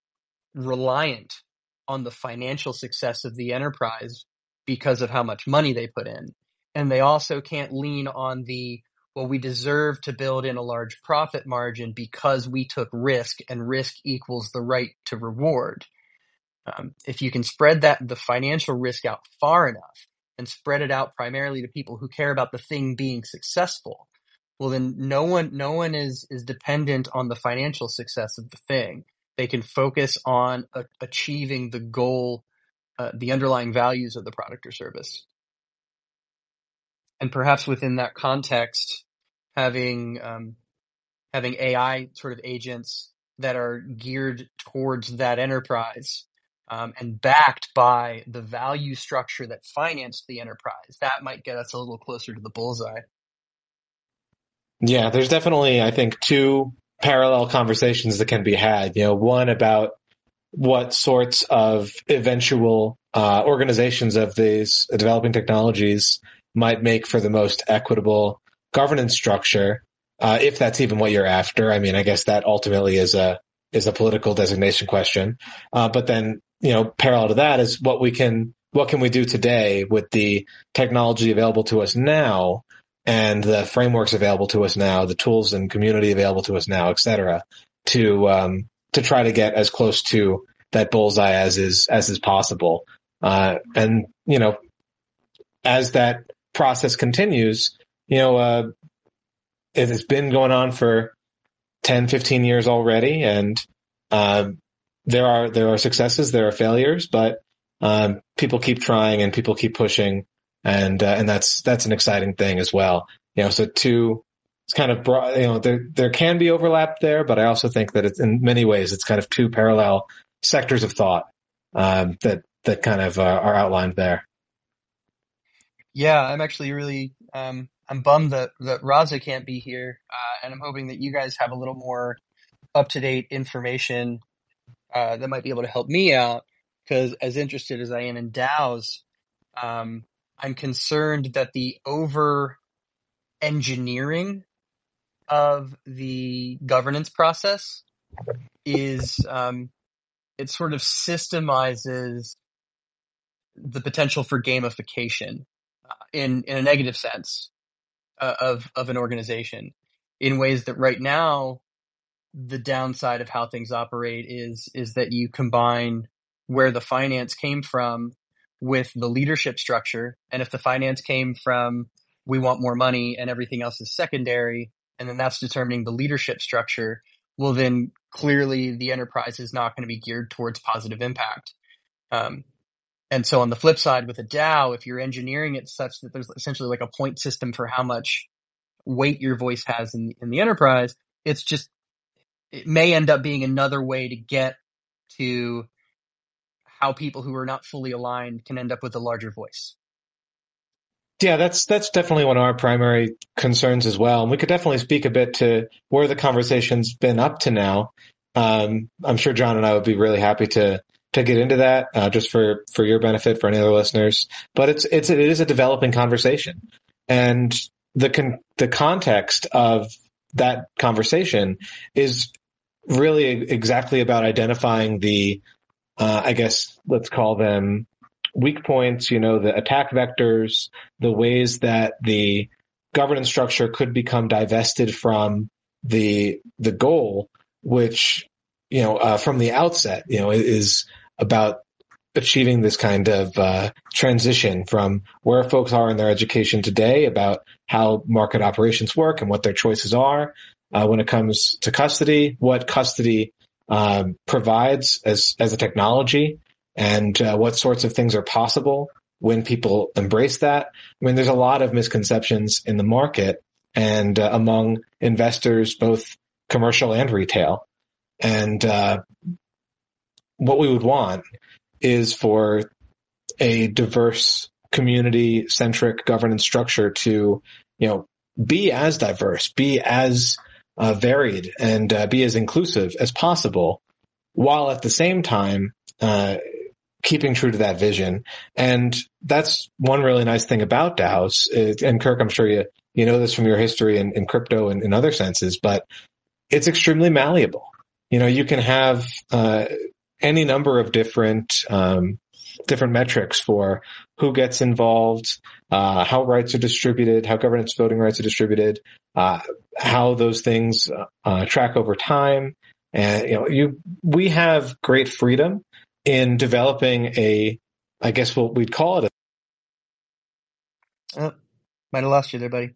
reliant on the financial success of the enterprise because of how much money they put in. And they also can't lean on the, well, we deserve to build in a large profit margin because we took risk, and risk equals the right to reward. Um, if you can spread that, the financial risk out far enough and spread it out primarily to people who care about the thing being successful, well, then no one, no one is, is dependent on the financial success of the thing. They can focus on a, achieving the goal, uh, the underlying values of the product or service. And perhaps within that context, having, um, having A I sort of agents that are geared towards that enterprise, um, and backed by the value structure that financed the enterprise, that might get us a little closer to the bullseye. Yeah, there's definitely, I think, two parallel conversations that can be had. You know, one about what sorts of eventual uh, organizations of these developing technologies might make for the most equitable governance structure, uh, if that's even what you're after. I mean, I guess that ultimately is a is a political designation question. Uh, but then, you know, parallel to that is what we can what can we do today with the technology available to us now, and the frameworks available to us now, the tools and community available to us now, et cetera, to um, to try to get as close to that bullseye as is as is possible. Uh, and you know, as that process continues, you know, uh, it has been going on for ten, fifteen years already, and uh, there are there are successes, there are failures, but um, people keep trying and people keep pushing. And, uh, and that's, that's an exciting thing as well. You know, so two, it's kind of broad, you know, there, there can be overlap there, but I also think that it's in many ways, it's kind of two parallel sectors of thought, um, that, that kind of uh, are outlined there. Yeah, I'm actually really, um, I'm bummed that, that Raza can't be here. Uh, and I'm hoping that you guys have a little more up-to-date information, uh, that might be able to help me out. Cause as interested as I am in DAOs, um, I'm concerned that the over engineering of the governance process is um, it sort of systemizes the potential for gamification uh, in in a negative sense uh, of of an organization in ways that right now the downside of how things operate is is that you combine where the finance came from with the leadership structure, and if the finance came from we want more money and everything else is secondary, and then that's determining the leadership structure, well then clearly the enterprise is not going to be geared towards positive impact. Um, and so on the flip side with a DAO, if you're engineering it such that there's essentially like a point system for how much weight your voice has in, in the enterprise, it's just it may end up being another way to get to how people who are not fully aligned can end up with a larger voice. Yeah, that's that's definitely one of our primary concerns as well. And we could definitely speak a bit to where the conversation's been up to now. Um, I'm sure John and I would be really happy to to get into that, uh, just for, for your benefit, for any other listeners. But it's it's it is a developing conversation, and the con- the context of that conversation is really exactly about identifying the, uh, I guess, let's call them weak points, you know, the attack vectors, the ways that the governance structure could become divested from the, the goal, which, you know, uh, from the outset, you know, is about achieving this kind of, uh, transition from where folks are in their education today about how market operations work and what their choices are. Uh, when it comes to custody, what custody um, provides as as a technology, and uh, what sorts of things are possible when people embrace that. I mean, there's a lot of misconceptions in the market and uh, among investors, both commercial and retail. And uh, what we would want is for a diverse, community-centric governance structure to, you know, be as diverse, be as Uh, varied and uh, be as inclusive as possible, while at the same time uh, keeping true to that vision. And that's one really nice thing about DAOs. It, and Kirk, I'm sure you you know this from your history in, in crypto and in other senses, but it's extremely malleable. You know, you can have uh, any number of different um, different metrics for who gets involved, uh, how rights are distributed, how governance voting rights are distributed, uh, how those things uh, track over time. And, you know, you, we have great freedom in developing a, I guess what we'd call it. A, oh, might have lost you there, buddy.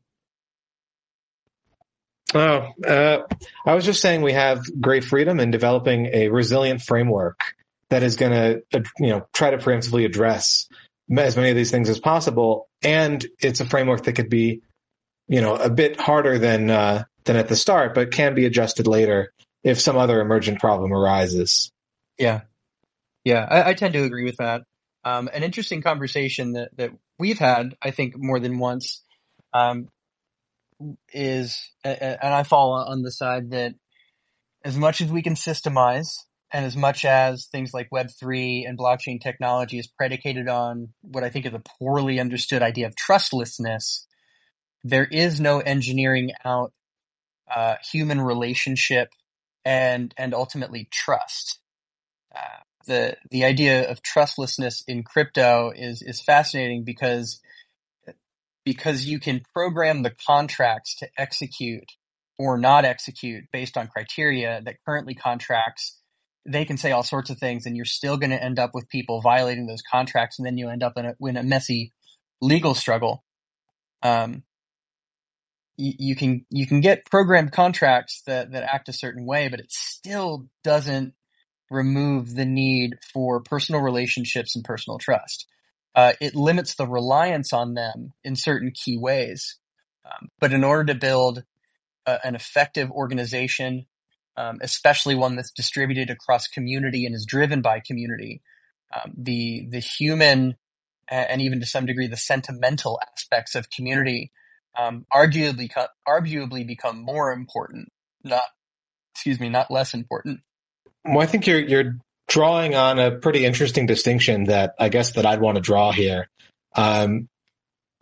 Oh, uh, I was just saying we have great freedom in developing a resilient framework that is going to, you know, try to preemptively address as many of these things as possible. And it's a framework that could be, you know, a bit harder than, uh, than at the start, but can be adjusted later if some other emergent problem arises. Yeah. Yeah. I, I tend to agree with that. Um, an interesting conversation that, that we've had, I think more than once, um, is, and I fall on the side that as much as we can systemize, and as much as things like Web three and blockchain technology is predicated on what I think is a poorly understood idea of trustlessness, there is no engineering out uh, human relationship and and ultimately trust. Uh, the the idea of trustlessness in crypto is is fascinating because because you can program the contracts to execute or not execute based on criteria that currently contracts. They can say all sorts of things, and you're still going to end up with people violating those contracts, and then you end up in a, in a messy legal struggle. Um, you, you can you can get programmed contracts that, that act a certain way, but it still doesn't remove the need for personal relationships and personal trust. Uh, it limits the reliance on them in certain key ways. Um, but in order to build a, an effective organization, Um, especially one that's distributed across community and is driven by community. Um, the the human and even to some degree the sentimental aspects of community um, arguably arguably become more important, not excuse me, not less important. Well, I think you're you're drawing on a pretty interesting distinction that I guess that I'd want to draw here. Um,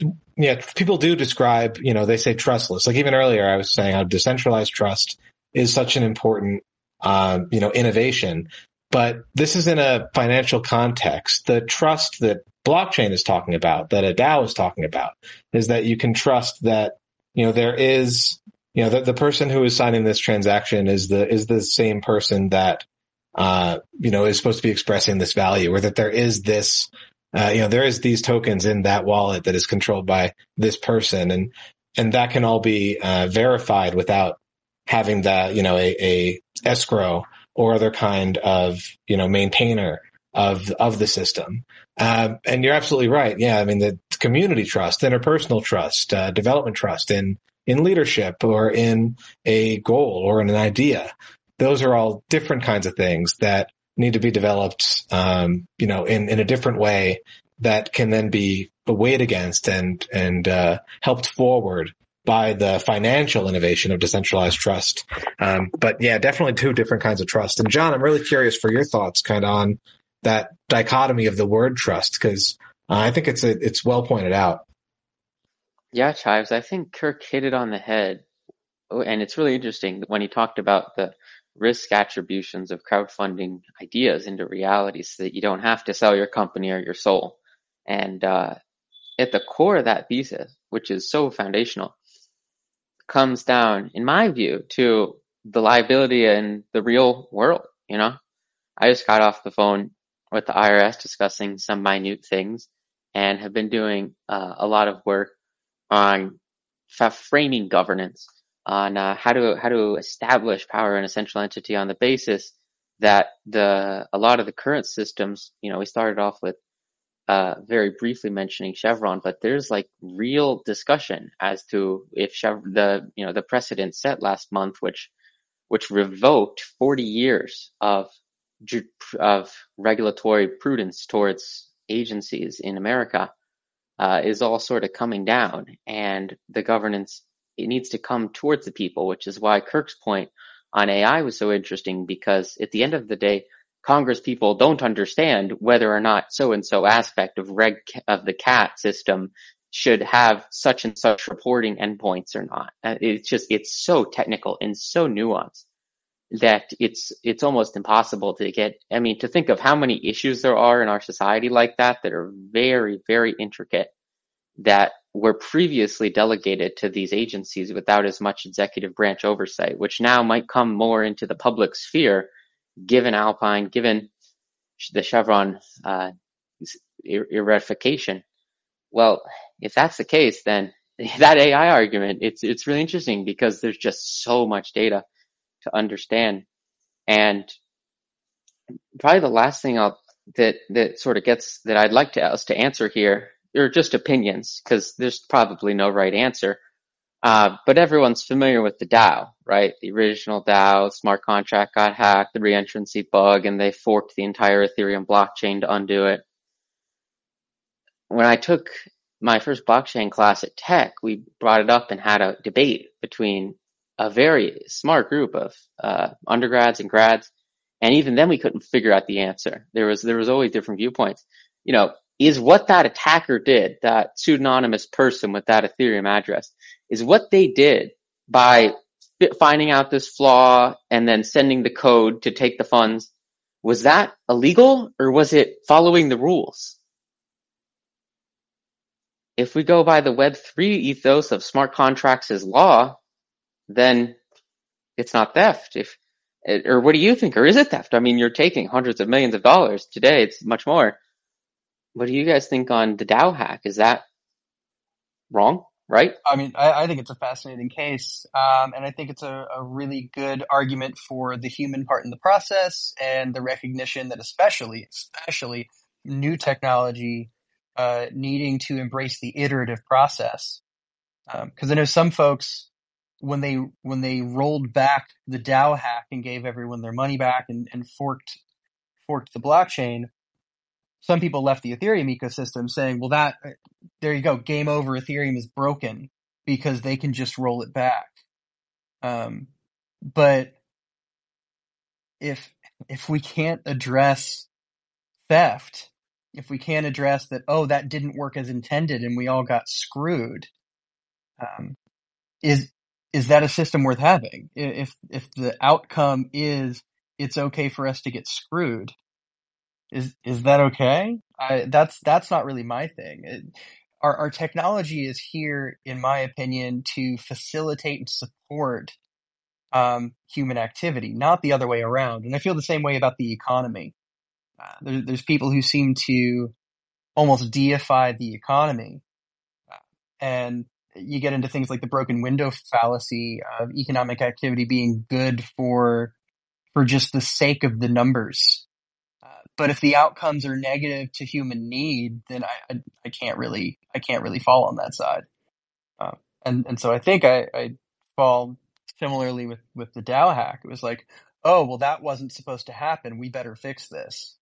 yeah, people do describe, you know, they say trustless. Like even earlier, I was saying how decentralized trust is such an important, um, you know, innovation. But this is in a financial context. The trust that blockchain is talking about, that a DAO is talking about, is that you can trust that, you know, there is, you know, the, the person who is signing this transaction is the, is the same person that, uh, you know, is supposed to be expressing this value, or that there is this, uh, you know, there is these tokens in that wallet that is controlled by this person. And, and that can all be, uh, verified without having that, you know, a, a escrow or other kind of, you know, maintainer of, of the system. Um, and you're absolutely right. Yeah. I mean, the community trust, interpersonal trust, uh, development trust in, in leadership or in a goal or in an idea. Those are all different kinds of things that need to be developed, um, you know, in, in a different way that can then be weighed against and, and, uh, helped forward by the financial innovation of decentralized trust. Um, but yeah, definitely two different kinds of trust. And John, I'm really curious for your thoughts kind of on that dichotomy of the word trust, because uh, I think it's a, it's well pointed out. Yeah, Chives, I think Kirk hit it on the head. Oh, and it's really interesting when he talked about the risk attributions of crowdfunding ideas into reality so that you don't have to sell your company or your soul. And uh, at the core of that thesis, which is so foundational, comes down, in my view, to the liability in the real world. You know, I just got off the phone with the I R S discussing some minute things and have been doing uh, a lot of work on framing governance, on uh, how to how to establish power in a central entity on the basis that the a lot of the current systems, you know, we started off with uh, very briefly mentioning Chevron, but there's like real discussion as to if Chev- the you know the precedent set last month, which which revoked forty years of of regulatory prudence towards agencies in America, uh, is all sort of coming down, and the governance, it needs to come towards the people, which is why Kirk's point on A I was so interesting, because at the end of the day, Congress people don't understand whether or not so-and-so aspect of reg of the CAT system should have such and such reporting endpoints or not. Uh, It's just, it's so technical and so nuanced that it's it's almost impossible to get, I mean, to think of how many issues there are in our society like that that are very, very intricate, that were previously delegated to these agencies without as much executive branch oversight, which now might come more into the public sphere, given Alpine, given the Chevron uh, eradication. Well, if that's the case, then that A I argument, it's it's really interesting because there's just so much data to understand. And probably the last thing I'll that that sort of gets that I'd like to us to answer here are just opinions, because there's probably no right answer. Uh, but everyone's familiar with the DAO, right? The original DAO, smart contract got hacked, the reentrancy bug, and they forked the entire Ethereum blockchain to undo it. When I took my first blockchain class at Tech, we brought it up and had a debate between a very smart group of uh, undergrads and grads, and even then we couldn't figure out the answer. There was there was always different viewpoints. You know, is what that attacker did, that pseudonymous person with that Ethereum address, is what they did by finding out this flaw and then sending the code to take the funds, was that illegal or was it following the rules? If we go by the Web three ethos of smart contracts as law, then it's not theft. If or what do you think? Or is it theft? I mean, you're taking hundreds of millions of dollars. Today, it's much more. What do you guys think on the DAO hack? Is that wrong, right? I mean, I, I think it's a fascinating case, um, and I think it's a, a really good argument for the human part in the process and the recognition that especially, especially new technology uh, needing to embrace the iterative process. Because um, I know some folks, when they when they rolled back the DAO hack and gave everyone their money back and, and forked forked the blockchain, some people left the Ethereum ecosystem saying, well, that, there you go, game over, Ethereum is broken because they can just roll it back. Um, but if, if we can't address theft, if we can't address that, oh, that didn't work as intended and we all got screwed, um, is is that a system worth having? If if the outcome is it's okay for us to get screwed, is is that okay? I, that's that's not really my thing. It, our our technology is here, in my opinion, to facilitate and support um, human activity, not the other way around. And I feel the same way about the economy. Uh, there, there's people who seem to almost deify the economy, uh, and you get into things like the broken window fallacy of economic activity being good for for just the sake of the numbers. Uh, but if the outcomes are negative to human need, then I, I, I can't really I can't really fall on that side. Uh, and and so I think I, I fall similarly with with the DAO hack. It was like, oh well, that wasn't supposed to happen. We better fix this.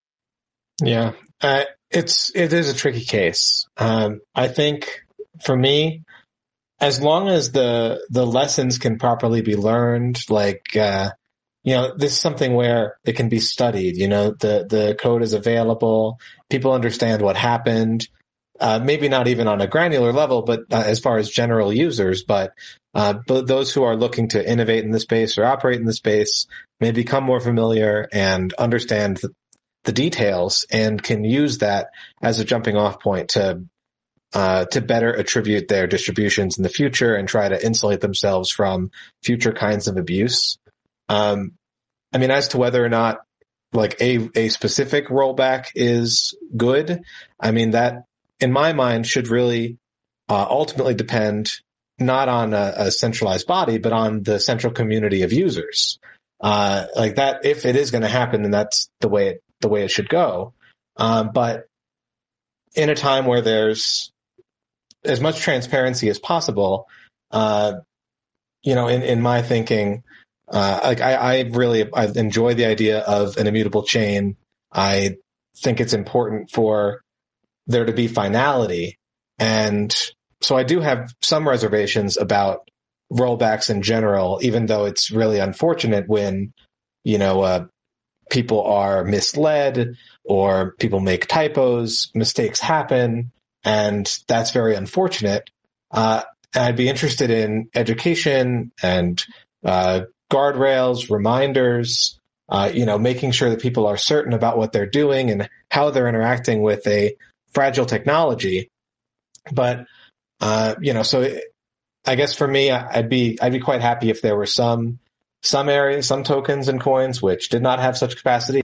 Yeah, uh, it's it is a tricky case. Um, I think for me, as long as the the lessons can properly be learned, like uh, you know, this is something where it can be studied. You know, the the code is available. People understand what happened. Uh, maybe not even on a granular level, but uh, as far as general users, but uh, but those who are looking to innovate in the space or operate in the space may become more familiar and understand the, the details and can use that as a jumping off point to uh, to better attribute their distributions in the future and try to insulate themselves from future kinds of abuse. Um, I mean, as to whether or not like a a specific rollback is good, I mean that, in my mind, should really uh, ultimately depend not on a, a centralized body, but on the central community of users. Uh, like that, if it is going to happen, then that's the way it, the way it should go. Um, but in a time where there's as much transparency as possible, uh, you know, in, in my thinking, uh, like I, I really I enjoy the idea of an immutable chain. I think it's important for there to be finality. And so I do have some reservations about rollbacks in general, even though it's really unfortunate when, you know, uh, people are misled or people make typos, mistakes happen, and that's very unfortunate. Uh, and I'd be interested in education and uh, guardrails, reminders, uh, you know, making sure that people are certain about what they're doing and how they're interacting with a fragile technology. But, uh, you know, so it, I guess for me, I'd be, I'd be quite happy if there were some, some areas, some tokens and coins which did not have such capacity.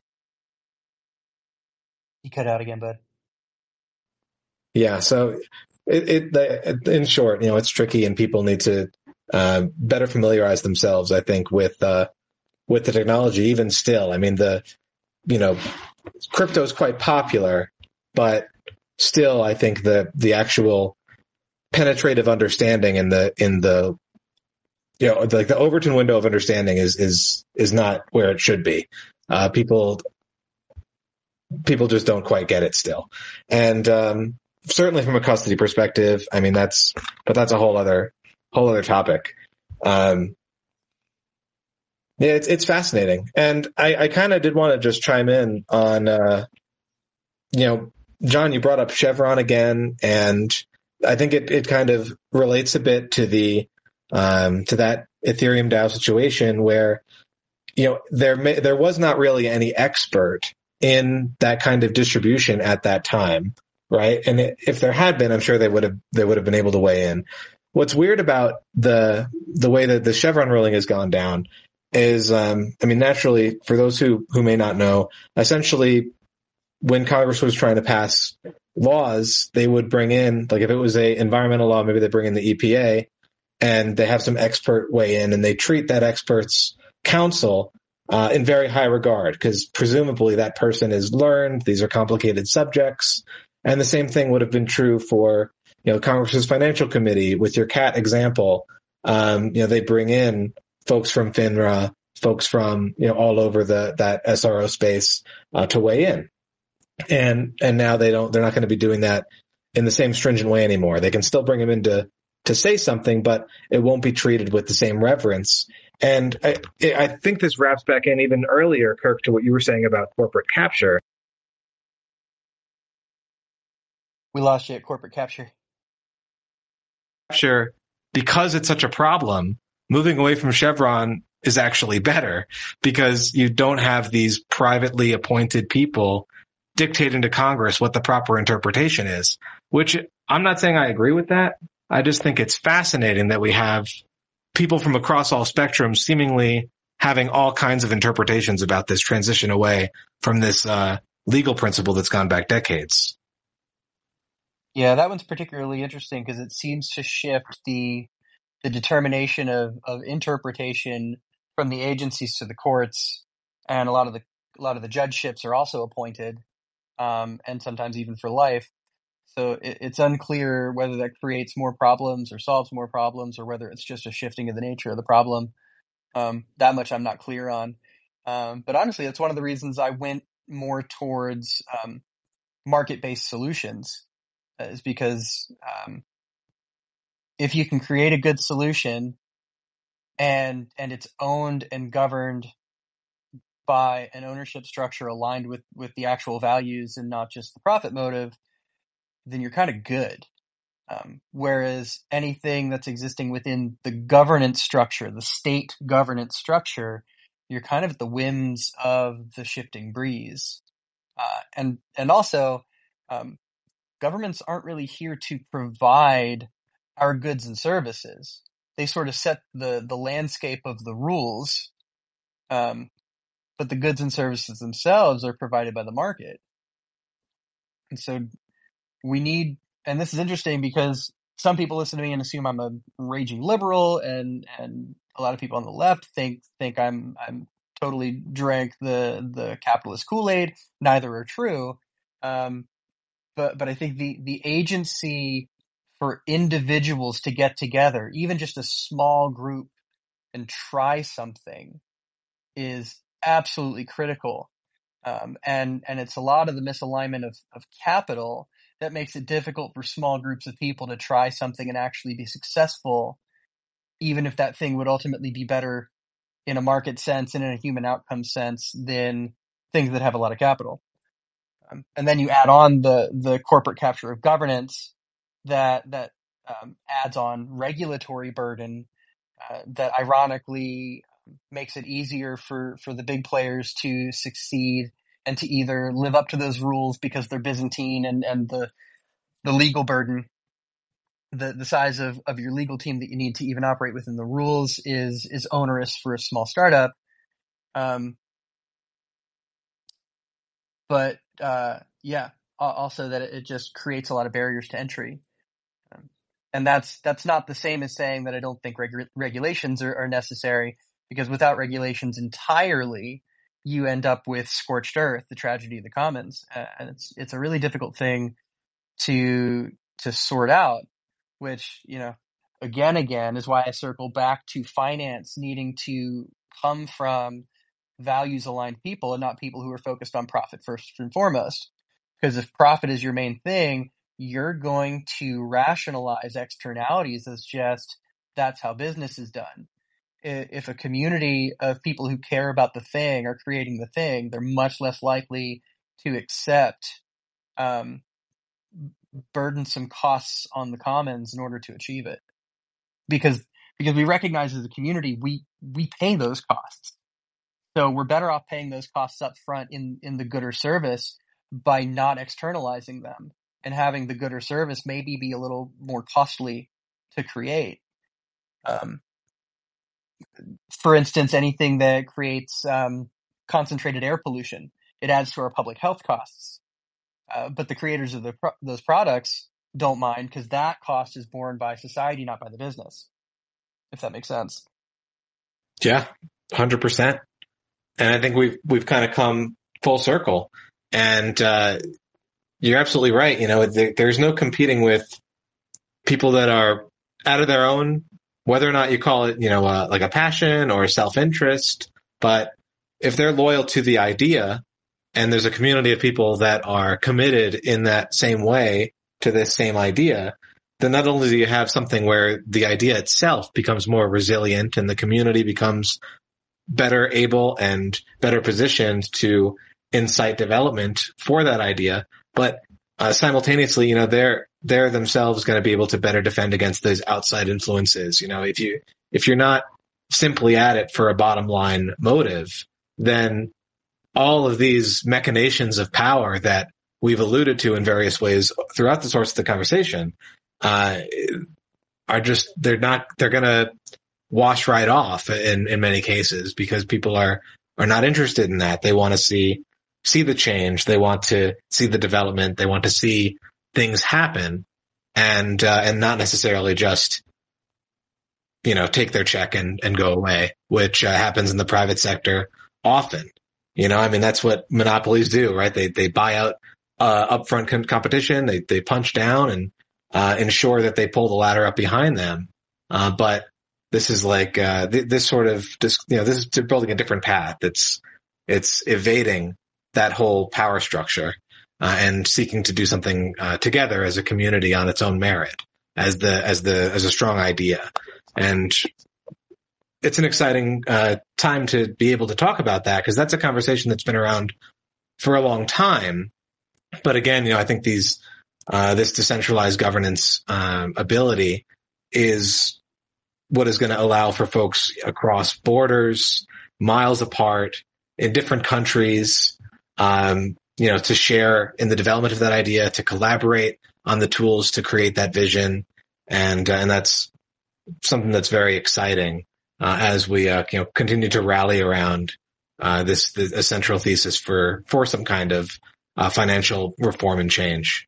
You cut out again, bud. Yeah. So it, it, in short, you know, it's tricky and people need to, uh, better familiarize themselves, I think, with, uh, with the technology. Even still, I mean, the, you know, crypto is quite popular, but still, I think the the actual penetrative understanding in the in the you know like the Overton window of understanding is is is not where it should be. Uh, people people just don't quite get it still, and um, certainly from a custody perspective, I mean that's but that's a whole other whole other topic. Um, yeah, it's it's fascinating, and I, I kind of did want to just chime in on uh, you know. John, you brought up Chevron again, and I think it, it kind of relates a bit to the um, to that Ethereum DAO situation where you know there may, there was not really any expert in that kind of distribution at that time, right? And it, if there had been, I'm sure they would have they would have been able to weigh in. What's weird about the the way that the Chevron ruling has gone down is, um, I mean, naturally, for those who who may not know, essentially, when Congress was trying to pass laws, they would bring in, like if it was a environmental law, maybe they bring in the E P A and they have some expert weigh in and they treat that expert's counsel uh, in very high regard because presumably that person is learned. These are complicated subjects. And the same thing would have been true for, you know, Congress's Financial Committee with your cat example. Um, you know, they bring in folks from FINRA, folks from, you know, all over the, that S R O space uh, to weigh in. And, and now they don't, they're not going to be doing that in the same stringent way anymore. They can still bring them in to, to say something, but it won't be treated with the same reverence. And I, I think this wraps back in even earlier, Kirk, to what you were saying about corporate capture. We lost you at corporate capture. Capture, because it's such a problem, moving away from Chevron is actually better because you don't have these privately appointed people dictating to Congress what the proper interpretation is, which I'm not saying I agree with that. I just think it's fascinating that we have people from across all spectrums seemingly having all kinds of interpretations about this transition away from this uh, legal principle that's gone back decades. Yeah, that one's particularly interesting because it seems to shift the the determination of, of interpretation from the agencies to the courts, and a lot of the a lot of the judgeships are also appointed, um, and sometimes even for life. So it, it's unclear whether that creates more problems or solves more problems, or whether it's just a shifting of the nature of the problem. Um, that much I'm not clear on. Um, but honestly, that's one of the reasons I went more towards um, market-based solutions, is because um, if you can create a good solution and and it's owned and governed by an ownership structure aligned with, with the actual values and not just the profit motive, then you're kind of good. Um, whereas anything that's existing within the governance structure, the state governance structure, you're kind of at the whims of the shifting breeze. Uh, and, and also, um, governments aren't really here to provide our goods and services. They sort of set the, the landscape of the rules. Um, but the goods and services themselves are provided by the market. And so we need, and this is interesting because some people listen to me and assume I'm a raging liberal, and, and a lot of people on the left think, think I'm, I'm totally drank the, the capitalist Kool-Aid. Neither are true. Um, but, but I think the, the agency for individuals to get together, even just a small group, and try something is absolutely critical. Um, and, and it's a lot of the misalignment of, of capital that makes it difficult for small groups of people to try something and actually be successful, even if that thing would ultimately be better in a market sense and in a human outcome sense than things that have a lot of capital. Um, and then you add on the, the corporate capture of governance that, that um, adds on regulatory burden uh, that ironically makes it easier for, for the big players to succeed and to either live up to those rules because they're Byzantine and, and the, the legal burden, the, the size of, of your legal team that you need to even operate within the rules is, is onerous for a small startup. Um, but, uh, yeah, also that it just creates a lot of barriers to entry. Um, and that's, that's not the same as saying that I don't think regu- regulations are, are necessary, because without regulations entirely, you end up with scorched earth, the tragedy of the commons. Uh, and it's, it's a really difficult thing to, to sort out, which, you know, again, again is why I circle back to finance needing to come from values aligned people and not people who are focused on profit first and foremost. Because if profit is your main thing, you're going to rationalize externalities as just, that's how business is done. If a community of people who care about the thing are creating the thing, they're much less likely to accept um, burdensome costs on the commons in order to achieve it. Because because we recognize as a community, we we pay those costs. So we're better off paying those costs up front in, in the good or service by not externalizing them, and having the good or service maybe be a little more costly to create. Um, For instance, anything that creates um, concentrated air pollution, it adds to our public health costs. Uh, but the creators of the pro- those products don't mind, because that cost is borne by society, not by the business, if that makes sense. Yeah, one hundred percent. And I think we've we've kind of come full circle. And uh, you're absolutely right. You know, there, there's no competing with people that are out of their own, whether or not you call it, you know, uh, like a passion or self-interest. But if they're loyal to the idea, and there's a community of people that are committed in that same way to this same idea, then not only do you have something where the idea itself becomes more resilient and the community becomes better able and better positioned to incite development for that idea, but uh, simultaneously, you know, they're they're themselves going to be able to better defend against those outside influences. You know, if you if you're not simply at it for a bottom line motive, then all of these machinations of power that we've alluded to in various ways throughout the course of the conversation uh, are just they're not they're going to wash right off in in many cases because people are are not interested in that. They want to see see the change. They want to see the development. They want to see things happen, and uh, and not necessarily just you know take their check and and go away, which uh, happens in the private sector often. You know, I mean that's what monopolies do, right? They they buy out uh, upfront com- competition. They they punch down and uh, ensure that they pull the ladder up behind them. Uh, but this is like uh, th- this sort of just, you know this is building a different path. It's it's evading that whole power structure uh, and seeking to do something uh, together as a community on its own merit, as the as the as a strong idea. And it's an exciting uh, time to be able to talk about that because that's a conversation that's been around for a long time. But again, you know, I think these uh, this decentralized governance um, ability is what is going to allow for folks across borders, miles apart, in different countries, um, you know, to share in the development of that idea, to collaborate on the tools to create that vision, and uh, and that's something that's very exciting uh, as we uh, you know continue to rally around uh, this, this a central thesis for for some kind of uh, financial reform and change.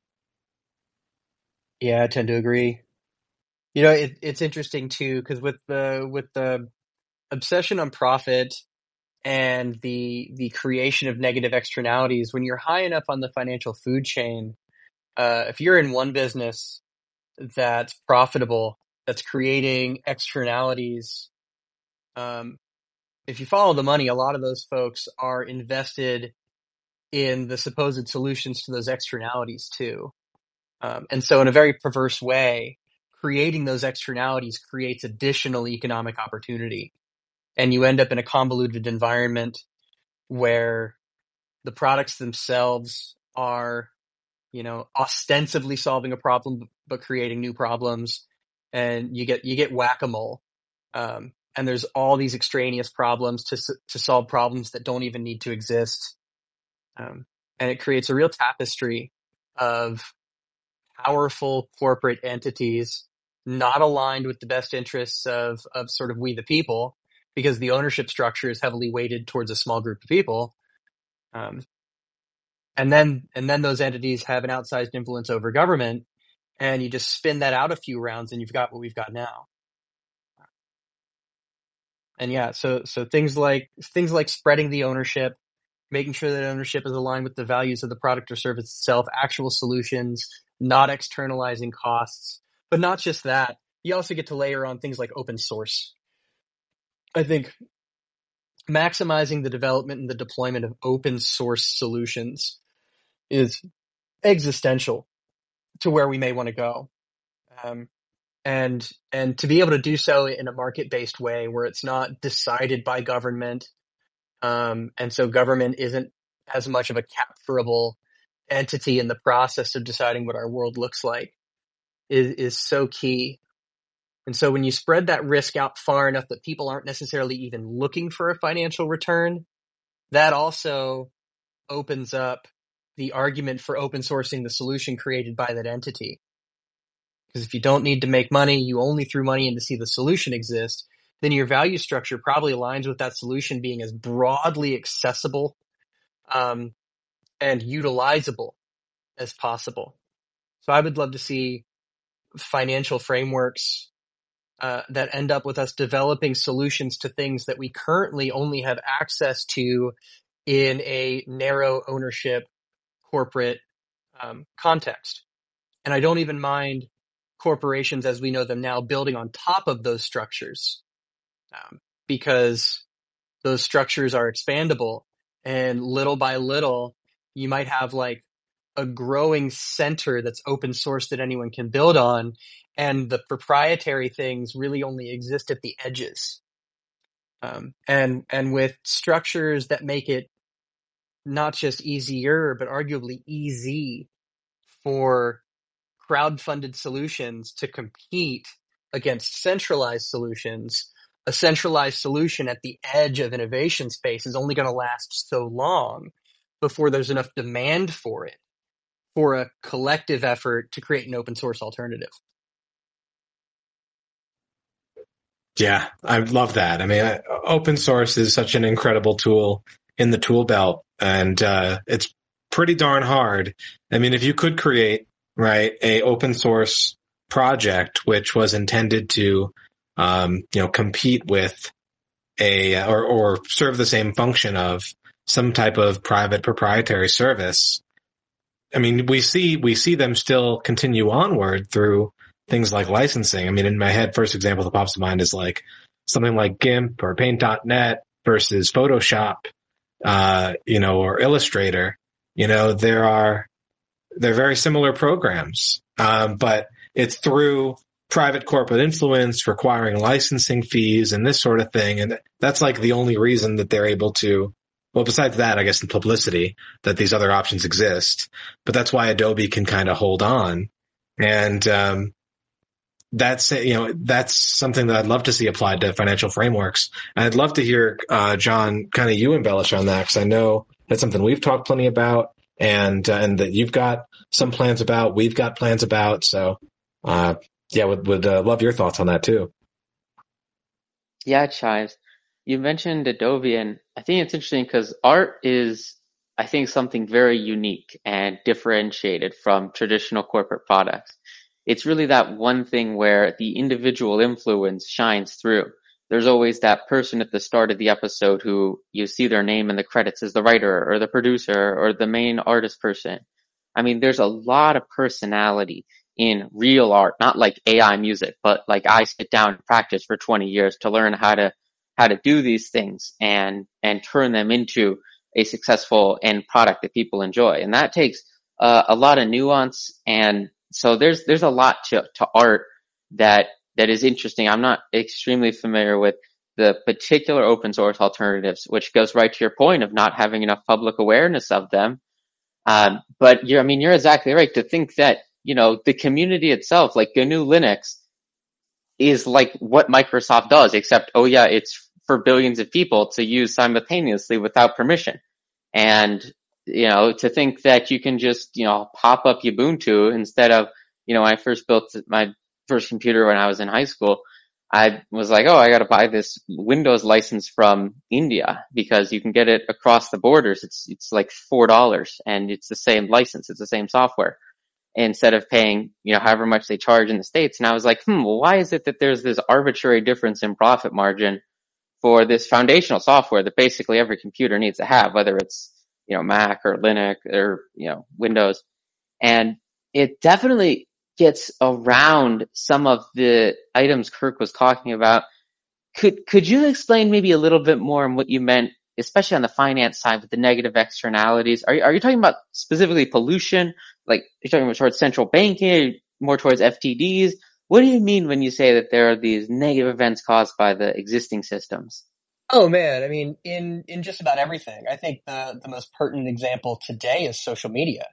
Yeah, I tend to agree. You know, it, it's interesting too because with the with the obsession on profit and the the creation of negative externalities, when you're high enough on the financial food chain, uh, if you're in one business that's profitable, that's creating externalities, um, if you follow the money, a lot of those folks are invested in the supposed solutions to those externalities too. Um, and so in a very perverse way, creating those externalities creates additional economic opportunity. And you end up in a convoluted environment where the products themselves are, you know, ostensibly solving a problem, but creating new problems. And you get, you get whack-a-mole. Um, and there's all these extraneous problems to, to solve problems that don't even need to exist. Um, and it creates a real tapestry of powerful corporate entities not aligned with the best interests of, of sort of we the people, because the ownership structure is heavily weighted towards a small group of people. Um, and then, and then those entities have an outsized influence over government, and you just spin that out a few rounds and you've got what we've got now. And yeah, so, so things like, things like spreading the ownership, making sure that ownership is aligned with the values of the product or service itself, actual solutions, not externalizing costs, but not just that. You also get to layer on things like open source. I think maximizing the development and the deployment of open source solutions is existential to where we may want to go. Um, and, and to be able to do so in a market-based way where it's not decided by government. Um, and so government isn't as much of a capturable entity in the process of deciding what our world looks like is, is so key. And so when you spread that risk out far enough that people aren't necessarily even looking for a financial return, that also opens up the argument for open sourcing the solution created by that entity. Because if you don't need to make money, you only threw money in to see the solution exist, then your value structure probably aligns with that solution being as broadly accessible um, and utilizable as possible. So I would love to see financial frameworks uh, that end up with us developing solutions to things that we currently only have access to in a narrow ownership corporate um, context. And I don't even mind corporations as we know them now building on top of those structures um, because those structures are expandable, and little by little you might have like a growing center that's open source that anyone can build on, and the proprietary things really only exist at the edges. Um, and and with structures that make it not just easier but arguably easy for crowd-funded solutions to compete against centralized solutions, a centralized solution at the edge of innovation space is only going to last so long before there's enough demand for it, for a collective effort to create an open source alternative. Yeah, I love that. I mean, I, open source is such an incredible tool in the tool belt, and uh, it's pretty darn hard. I mean, if you could create, right, a open source project which was intended to, um, you know, compete with a or or serve the same function of some type of private proprietary service. I mean, we see we see them still continue onward through things like licensing. I mean, in my head, first example that pops to mind is like something like GIMP or Paint dot net versus Photoshop, uh, you know, or Illustrator. You know, there are they're very similar programs, um, but it's through private corporate influence requiring licensing fees and this sort of thing. And that's like the only reason that they're able to, well, besides that, I guess the publicity that these other options exist, but that's why Adobe can kind of hold on. And, um, that's, you know, that's something that I'd love to see applied to financial frameworks. And I'd love to hear, uh, John, kind of you embellish on that, because I know that's something we've talked plenty about, and, uh, and that you've got some plans about, we've got plans about. So, uh, yeah, would, would uh, love your thoughts on that too. Yeah, Chives. You mentioned Adobe, and I think it's interesting because art is, I think, something very unique and differentiated from traditional corporate products. It's really that one thing where the individual influence shines through. There's always that person at the start of the episode who you see their name in the credits as the writer or the producer or the main artist person. I mean, there's a lot of personality in real art, not like A I music, but like I sit down and practice for twenty years to learn how to, how to do these things and, and turn them into a successful end product that people enjoy. And that takes uh, a lot of nuance. And so there's, there's a lot to, to art that, that is interesting. I'm not extremely familiar with the particular open source alternatives, which goes right to your point of not having enough public awareness of them. Um, but you're, I mean, you're exactly right to think that, you know, the community itself, like G N U Linux, is like what Microsoft does, except, oh yeah, it's for billions of people to use simultaneously without permission. And, you know, to think that you can just, you know, pop up Ubuntu instead of, you know, when I first built my first computer when I was in high school, I was like, oh, I got to buy this Windows license from India because you can get it across the borders. It's, it's like four dollars and it's the same license. It's the same software instead of paying, you know, however much they charge in the States. And I was like, hmm, well, why is it that there's this arbitrary difference in profit margin for this foundational software that basically every computer needs to have, whether it's, you know, Mac or Linux or, you know, Windows. And it definitely gets around some of the items Kirk was talking about. Could could you explain maybe a little bit more on what you meant, especially on the finance side with the negative externalities? Are you, are you talking about specifically pollution? Like you're talking about towards central banking, more towards F T Ds? What do you mean when you say that there are these negative events caused by the existing systems? Oh man, I mean, in, in just about everything. I think the, the most pertinent example today is social media.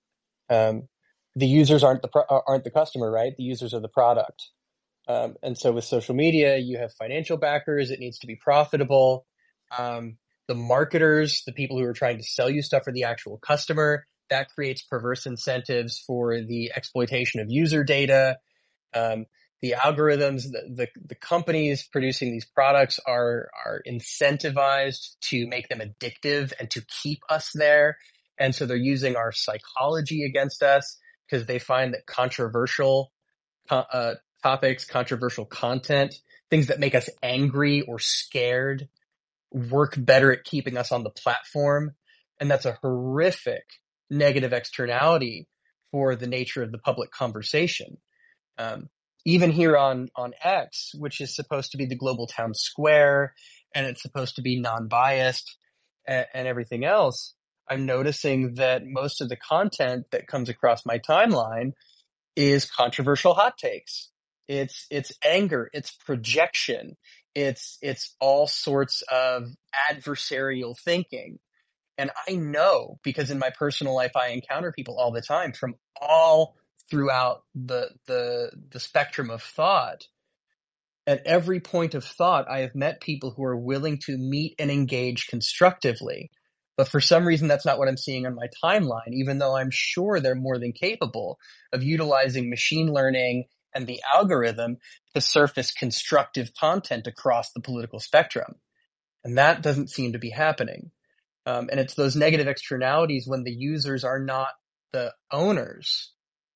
Um, the users aren't the pro- aren't the customer, right? The users are the product. Um, and so with social media, you have financial backers. It needs to be profitable. Um, the marketers, the people who are trying to sell you stuff are the actual customer. That creates perverse incentives for the exploitation of user data. Um, the algorithms, the, the, the companies producing these products are, are incentivized to make them addictive and to keep us there. And so they're using our psychology against us because they find that controversial, uh, topics, controversial content, things that make us angry or scared work better at keeping us on the platform. And that's a horrific negative externality for the nature of the public conversation. Um, even here on, on X, which is supposed to be the global town square, and it's supposed to be non-biased and, and everything else, I'm noticing that most of the content that comes across my timeline is controversial hot takes. It's, it's anger, it's projection, it's, it's all sorts of adversarial thinking. And I know, because in my personal life, I encounter people all the time from all throughout the, the, the spectrum of thought. At every point of thought, I have met people who are willing to meet and engage constructively. But for some reason, that's not what I'm seeing on my timeline, even though I'm sure they're more than capable of utilizing machine learning and the algorithm to surface constructive content across the political spectrum. And that doesn't seem to be happening. Um, and it's those negative externalities when the users are not the owners,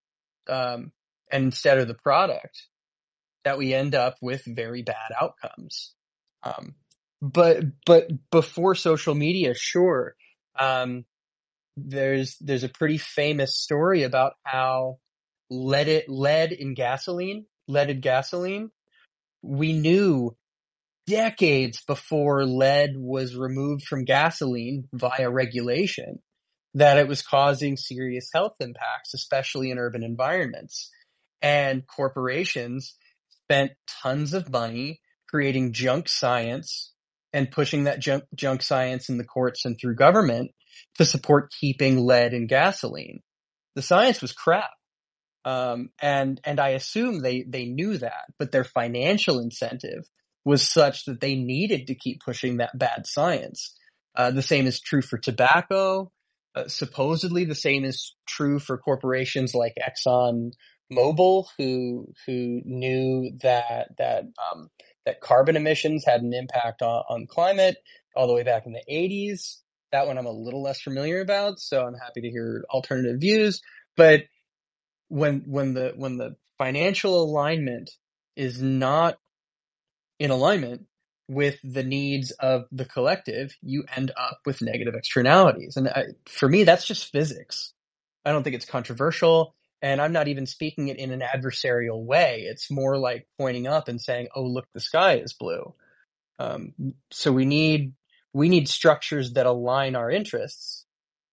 um, and instead are the product, that we end up with very bad outcomes. Um, but but before social media, sure, um, there's there's a pretty famous story about how lead it lead in gasoline, leaded gasoline. We knew decades before lead was removed from gasoline via regulation that it was causing serious health impacts, especially in urban environments. And corporations spent tons of money creating junk science and pushing that junk, junk science in the courts and through government to support keeping lead in gasoline. The science was crap. Um, and, and I assume they, they knew that, but their financial incentive was such that they needed to keep pushing that bad science. Uh, the same is true for tobacco. Uh, supposedly the same is true for corporations like Exxon Mobil, who, who knew that, that, um, that carbon emissions had an impact on, on climate all the way back in the eighties. That one I'm a little less familiar about, so I'm happy to hear alternative views. But when, when the, when the financial alignment is not in alignment with the needs of the collective, you end up with negative externalities. And I, for me, that's just physics. I don't think it's controversial. And I'm not even speaking it in an adversarial way. It's more like pointing up and saying, oh, look, the sky is blue. Um, so we need, we need structures that align our interests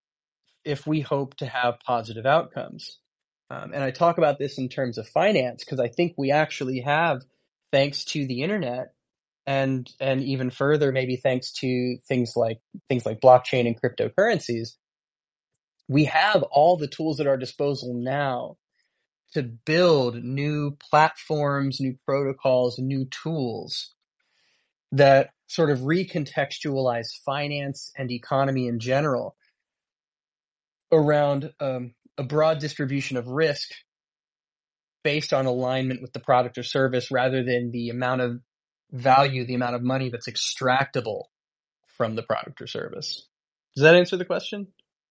if we hope to have positive outcomes. Um, and I talk about this in terms of finance because I think we actually have, thanks to the internet, and and even further, maybe thanks to things like things like blockchain and cryptocurrencies, we have all the tools at our disposal now to build new platforms, new protocols, new tools that sort of recontextualize finance and economy in general around um, a broad distribution of risk based on alignment with the product or service rather than the amount of value, the amount of money that's extractable from the product or service. Does that answer the question?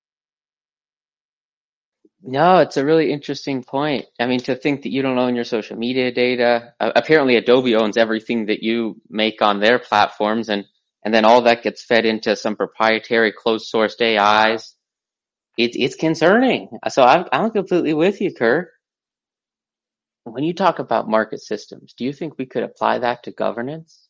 No, it's a really interesting point. I mean, to think that you don't own your social media data. Uh, apparently, Adobe owns everything that you make on their platforms, and, and then all that gets fed into some proprietary closed-sourced A Is. It's it's concerning. So I'm I'm completely with you, Kurt. When you talk about market systems, do you think we could apply that to governance?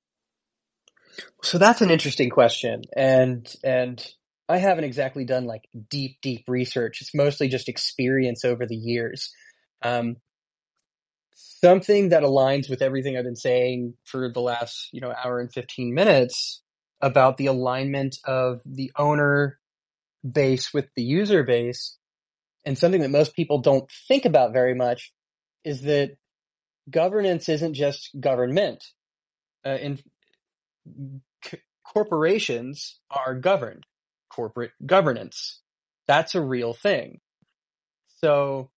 So that's an interesting question, and and I haven't exactly done like deep deep research. It's mostly just experience over the years. Um, something that aligns with everything I've been saying for the last you know hour and fifteen minutes about the alignment of the owner base with the user base, and something that most people don't think about very much is that governance isn't just government. Uh, in c- corporations are governed. Corporate governance. That's a real thing. So,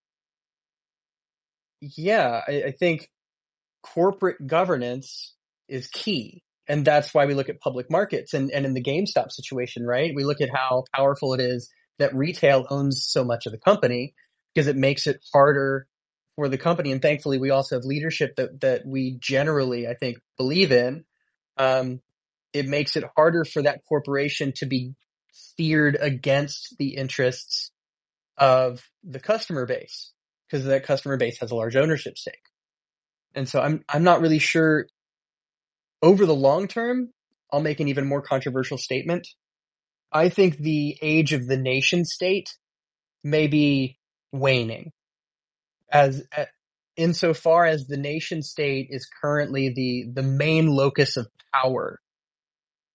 yeah, I, I think corporate governance is key. And that's why we look at public markets. And, and in the GameStop situation, right? We look at how powerful it is that retail owns so much of the company because it makes it harder for the company. And thankfully, we also have leadership that, that we generally, I think, believe in. Um, it makes it harder for that corporation to be steered against the interests of the customer base because that customer base has a large ownership stake. And so I'm, I'm not really sure over the long term. I'll make an even more controversial statement. I think the age of the nation state may be waning as, uh, insofar as the nation state is currently the, the main locus of power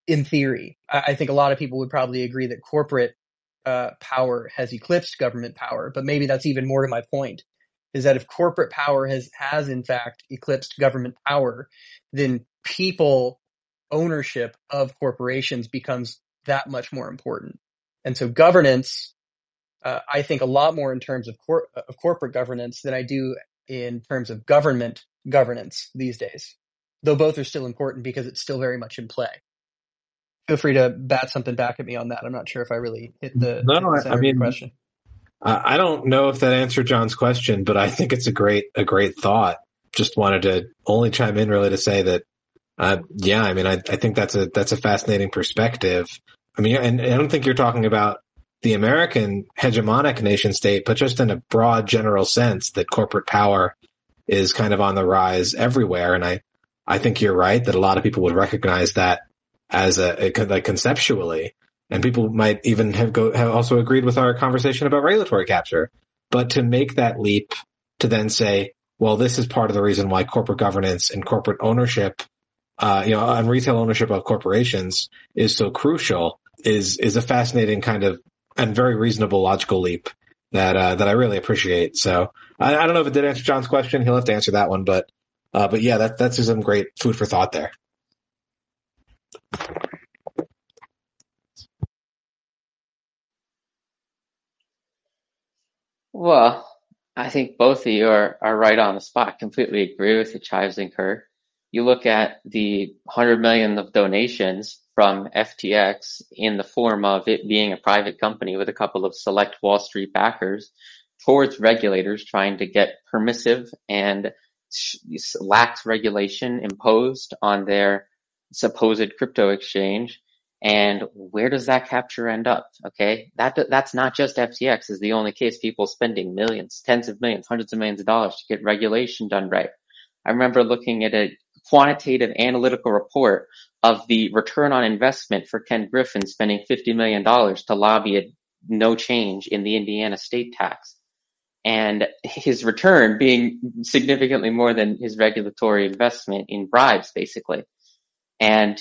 in theory. I, I think a lot of people would probably agree that corporate uh, power has eclipsed government power, but maybe that's even more to my point, is that if corporate power has, has in fact eclipsed government power, then people ownership of corporations becomes that much more important. And so governance, uh, I think a lot more in terms of, cor- of corporate governance than I do in terms of government governance these days, though both are still important because it's still very much in play. Feel free to bat something back at me on that. I'm not sure if I really hit the, No, hit the I, center I of your mean, question. I don't know if that answered John's question, but I think it's a great, a great thought. Just wanted to only chime in really to say that, uh, yeah, I mean, I, I think that's a, that's a fascinating perspective. I mean, and, and I don't think you're talking about the American hegemonic nation state, but just in a broad general sense that corporate power is kind of on the rise everywhere. And I, I think you're right that a lot of people would recognize that as a, a like conceptually. And people might even have go have also agreed with our conversation about regulatory capture. But to make that leap to then say, well, this is part of the reason why corporate governance and corporate ownership, uh, you know, and retail ownership of corporations is so crucial is, is a fascinating kind of and very reasonable logical leap that, uh, that I really appreciate. So I, I don't know if it did answer John's question. He'll have to answer that one, but, uh, but yeah, that, that's some great food for thought there. Well, I think both of you are, are right on the spot. Completely agree with you, Chives and Kerr. You look at the one hundred million of donations from F T X in the form of it being a private company with a couple of select Wall Street backers towards regulators trying to get permissive and lax regulation imposed on their supposed crypto exchange. And where does that capture end up? Okay, that that's not just F T X is the only case. People spending millions, tens of millions, hundreds of millions of dollars to get regulation done right. I remember looking at a quantitative analytical report of the return on investment for Ken Griffin spending fifty million dollars to lobby a no change in the Indiana state tax, and his return being significantly more than his regulatory investment in bribes, basically. And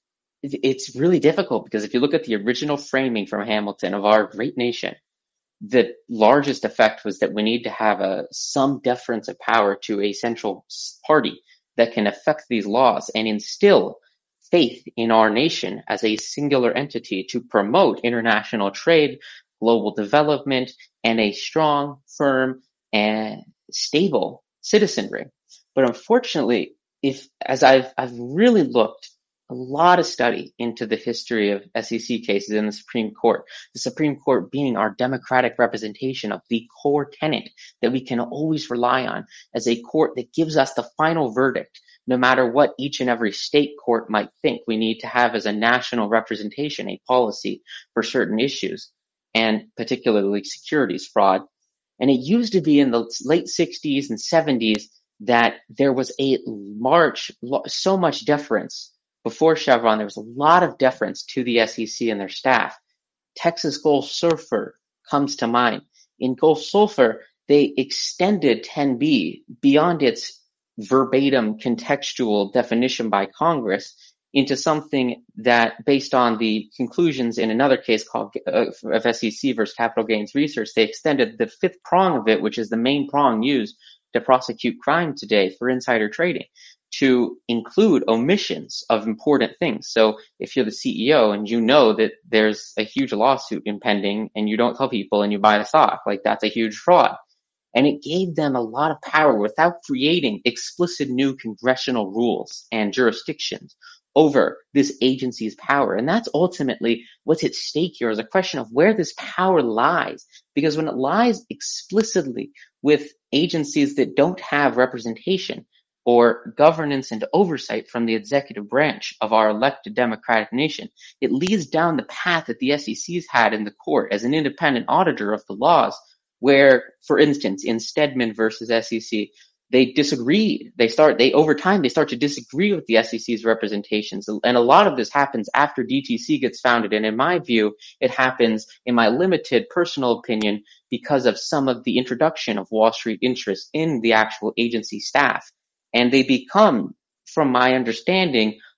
it's really difficult because if you look at the original framing from Hamilton of our great nation, the largest effect was that we need to have a some deference of power to a central party that can affect these laws and instill faith in our nation as a singular entity to promote international trade, global development, and a strong, firm, and stable citizenry. But unfortunately, if as I've I've really looked a lot of study into the history of S E C cases in the Supreme Court, the Supreme Court being our democratic representation of the core tenet that we can always rely on as a court that gives us the final verdict, no matter what each and every state court might think we need to have as a national representation, a policy for certain issues, and particularly securities fraud. And it used to be in the late sixties and seventies that there was a large, so much deference. Before Chevron, there was a lot of deference to the S E C and their staff. Texas Gulf Sulphur comes to mind. In Gulf Sulphur, they extended ten B beyond its verbatim contextual definition by Congress into something that, based on the conclusions in another case called uh, of S E C versus Capital Gains Research, they extended the fifth prong of it, which is the main prong used to prosecute crime today for insider trading, to include omissions of important things. So if you're the C E O and you know that there's a huge lawsuit impending and you don't tell people and you buy the stock, like that's a huge fraud. And it gave them a lot of power without creating explicit new congressional rules and jurisdictions over this agency's power. And that's ultimately what's at stake here, is a question of where this power lies. Because when it lies explicitly with agencies that don't have representation or governance and oversight from the executive branch of our elected democratic nation, it leads down the path that the S E C's had in the court as an independent auditor of the laws, where, for instance, in Stedman versus S E C, they disagreed. They start, they, over time, they start to disagree with the S E C's representations. And a lot of this happens after D T C gets founded. And in my view, it happens, in my limited personal opinion, because of some of the introduction of Wall Street interests in the actual agency staff. And they become, from my understanding,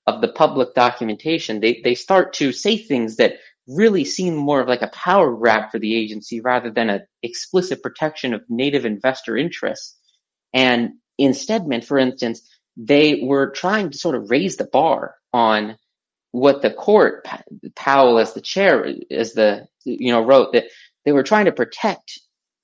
of the public documentation, they, they start to say things that really seem more of like a power grab for the agency rather than an explicit protection of native investor interests. And in Stedman, for instance, they were trying to sort of raise the bar on what the court, Powell as the chair, as the, you know, wrote, that they were trying to protect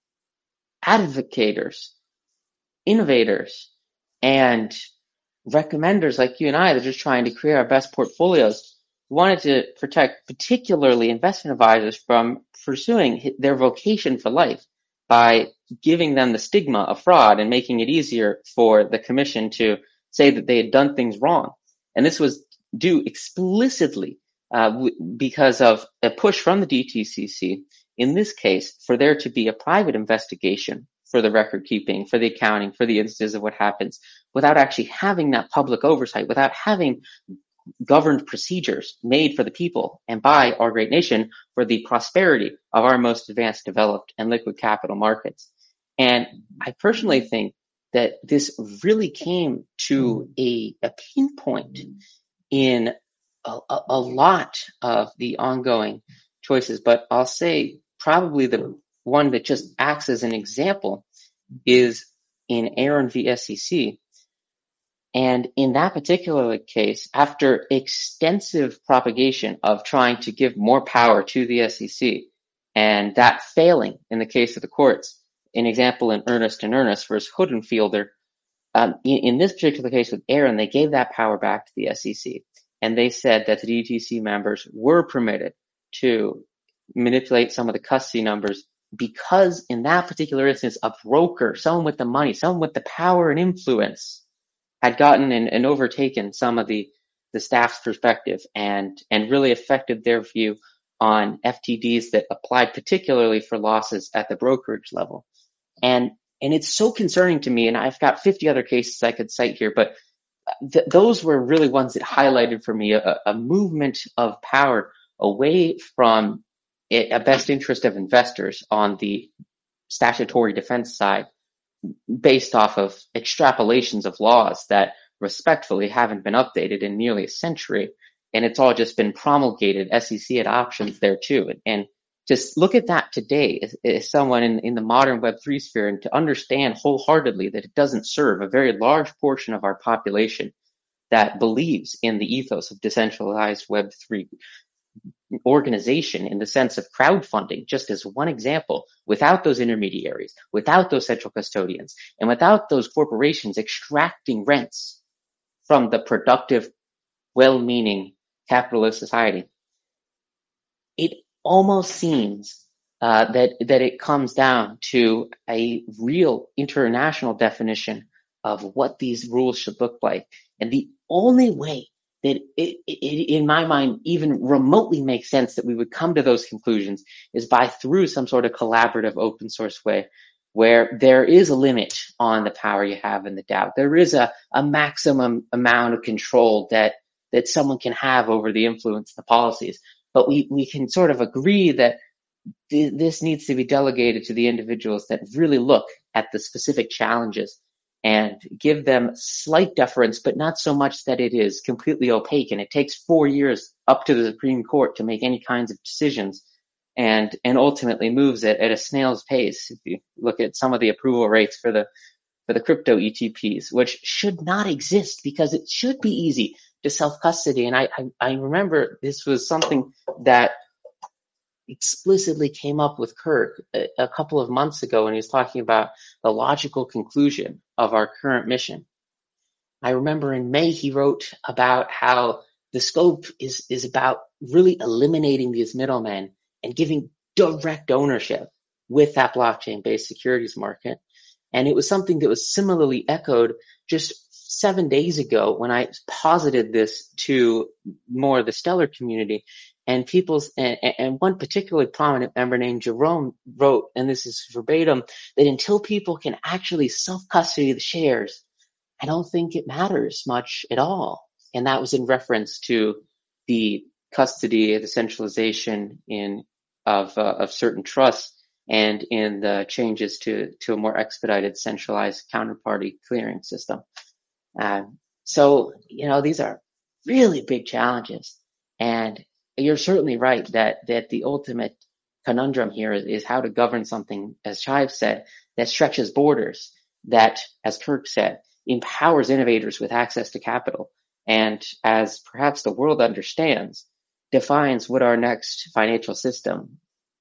advocators, innovators, and recommenders like you and I that are just trying to create our best portfolios. We wanted to protect particularly investment advisors from pursuing their vocation for life by giving them the stigma of fraud and making it easier for the commission to say that they had done things wrong. And this was due explicitly uh, w- because of a push from the D T C C, in this case, for there to be a private investigation for the record keeping, for the accounting, for the instances of what happens, without actually having that public oversight, without having governed procedures made for the people and by our great nation for the prosperity of our most advanced, developed, and liquid capital markets. And I personally think that this really came to a, a pinpoint in a, a, a lot of the ongoing choices. But I'll say probably the one that just acts as an example is in Aaron v. S E C. And in that particular case, after extensive propagation of trying to give more power to the S E C, and that failing in the case of the courts, an example in Ernest and Ernest versus Hoodenfielder, um, in, in this particular case with Aaron, they gave that power back to the S E C. And they said that the D T C members were permitted to manipulate some of the custody numbers because in that particular instance, a broker, someone with the money, someone with the power and influence, had gotten and, and overtaken some of the, the staff's perspective and, and really affected their view on F T Ds that applied particularly for losses at the brokerage level. And, and it's so concerning to me, and I've got fifty other cases I could cite here, but th- those were really ones that highlighted for me a, a movement of power away from a best interest of investors on the statutory defense side, based off of extrapolations of laws that respectfully haven't been updated in nearly a century. And it's all just been promulgated. S E C had options there too. And just look at that today as, as someone in, in the modern Web three sphere, and to understand wholeheartedly that it doesn't serve a very large portion of our population that believes in the ethos of decentralized Web three organization in the sense of crowdfunding, just as one example, without those intermediaries, without those central custodians, and without those corporations extracting rents from the productive, well-meaning capitalist society. It almost seems uh, that that it comes down to a real international definition of what these rules should look like. And the only way that it, it, in my mind, even remotely makes sense that we would come to those conclusions is by through some sort of collaborative open source way where there is a limit on the power you have in the DAO. There is a, a maximum amount of control that, that someone can have over the influence of the policies. But we, we can sort of agree that th- this needs to be delegated to the individuals that really look at the specific challenges and give them slight deference, but not so much that it is completely opaque. And it takes four years up to the Supreme Court to make any kinds of decisions, and, and ultimately moves it at a snail's pace. If you look at some of the approval rates for the, for the crypto E T Ps, which should not exist because it should be easy to self-custody. And I, I, I remember this was something that explicitly came up with Kirk a, a couple of months ago when he was talking about the logical conclusion of our current mission. I remember in May he wrote about how the scope is, is about really eliminating these middlemen and giving direct ownership with that blockchain-based securities market. And it was something that was similarly echoed just seven days ago when I posited this to more of the Stellar community. And people's, and, and one particularly prominent member named Jerome wrote, and this is verbatim, that until people can actually self-custody the shares, I don't think it matters much at all. And that was in reference to the custody, the centralization in of uh, of certain trusts, and in the changes to to a more expedited centralized counterparty clearing system. Uh, so, you know, these are really big challenges. And you're certainly right that, that the ultimate conundrum here is, is how to govern something, as Chives said, that stretches borders, that, as Kirk said, empowers innovators with access to capital. And as perhaps the world understands, defines what our next financial system,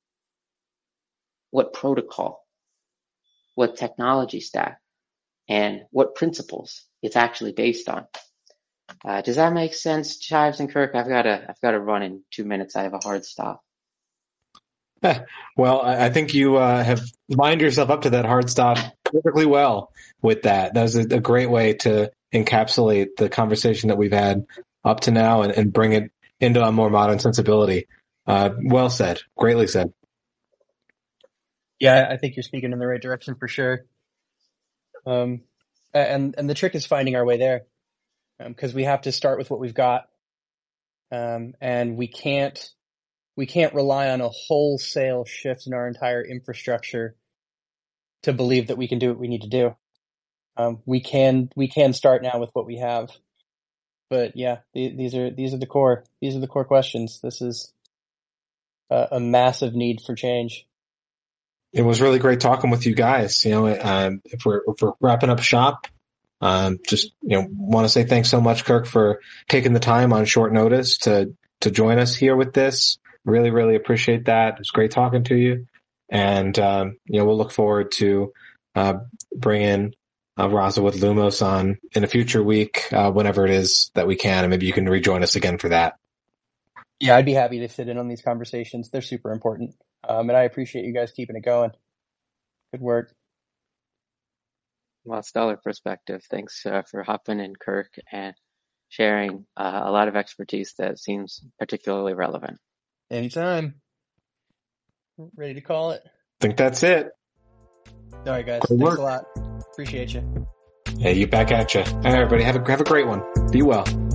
what protocol, what technology stack, and what principles it's actually based on. Uh, does that make sense, Chives and Kirk? I've got to, I've got to run in two minutes. I have a hard stop. Well, I think you uh, have lined yourself up to that hard stop perfectly well with that. That was a, a great way to encapsulate the conversation that we've had up to now and, and bring it into a more modern sensibility. Uh, well said. Greatly said. Yeah, I think you're speaking in the right direction for sure. Um, and and the trick is finding our way there, because um, we have to start with what we've got, um, and we can't we can't rely on a wholesale shift in our entire infrastructure to believe that we can do what we need to do. Um, we can we can start now with what we have, but yeah, the, these are these are the core these are the core questions. This is a, a massive need for change. It was really great talking with you guys. You know, um, if we're if we're wrapping up shop, um, just you know, want to say thanks so much, Kirk, for taking the time on short notice to to join us here with this. Really, really appreciate that. It was great talking to you, and um, you know, we'll look forward to uh, bringing uh, Raza with Lumos on in a future week, uh, whenever it is that we can, and maybe you can rejoin us again for that. Yeah, I'd be happy to sit in on these conversations. They're super important. Um, and I appreciate you guys keeping it going. Good work. Well, stellar perspective. Thanks uh, for hopping in, Kirk, and sharing uh, a lot of expertise that seems particularly relevant. Anytime. Ready to call it? I think that's it. All right, guys. Great Thanks work. a lot. Appreciate you. Hey, you back at you. All right, everybody. Have a, have a great one. Be well.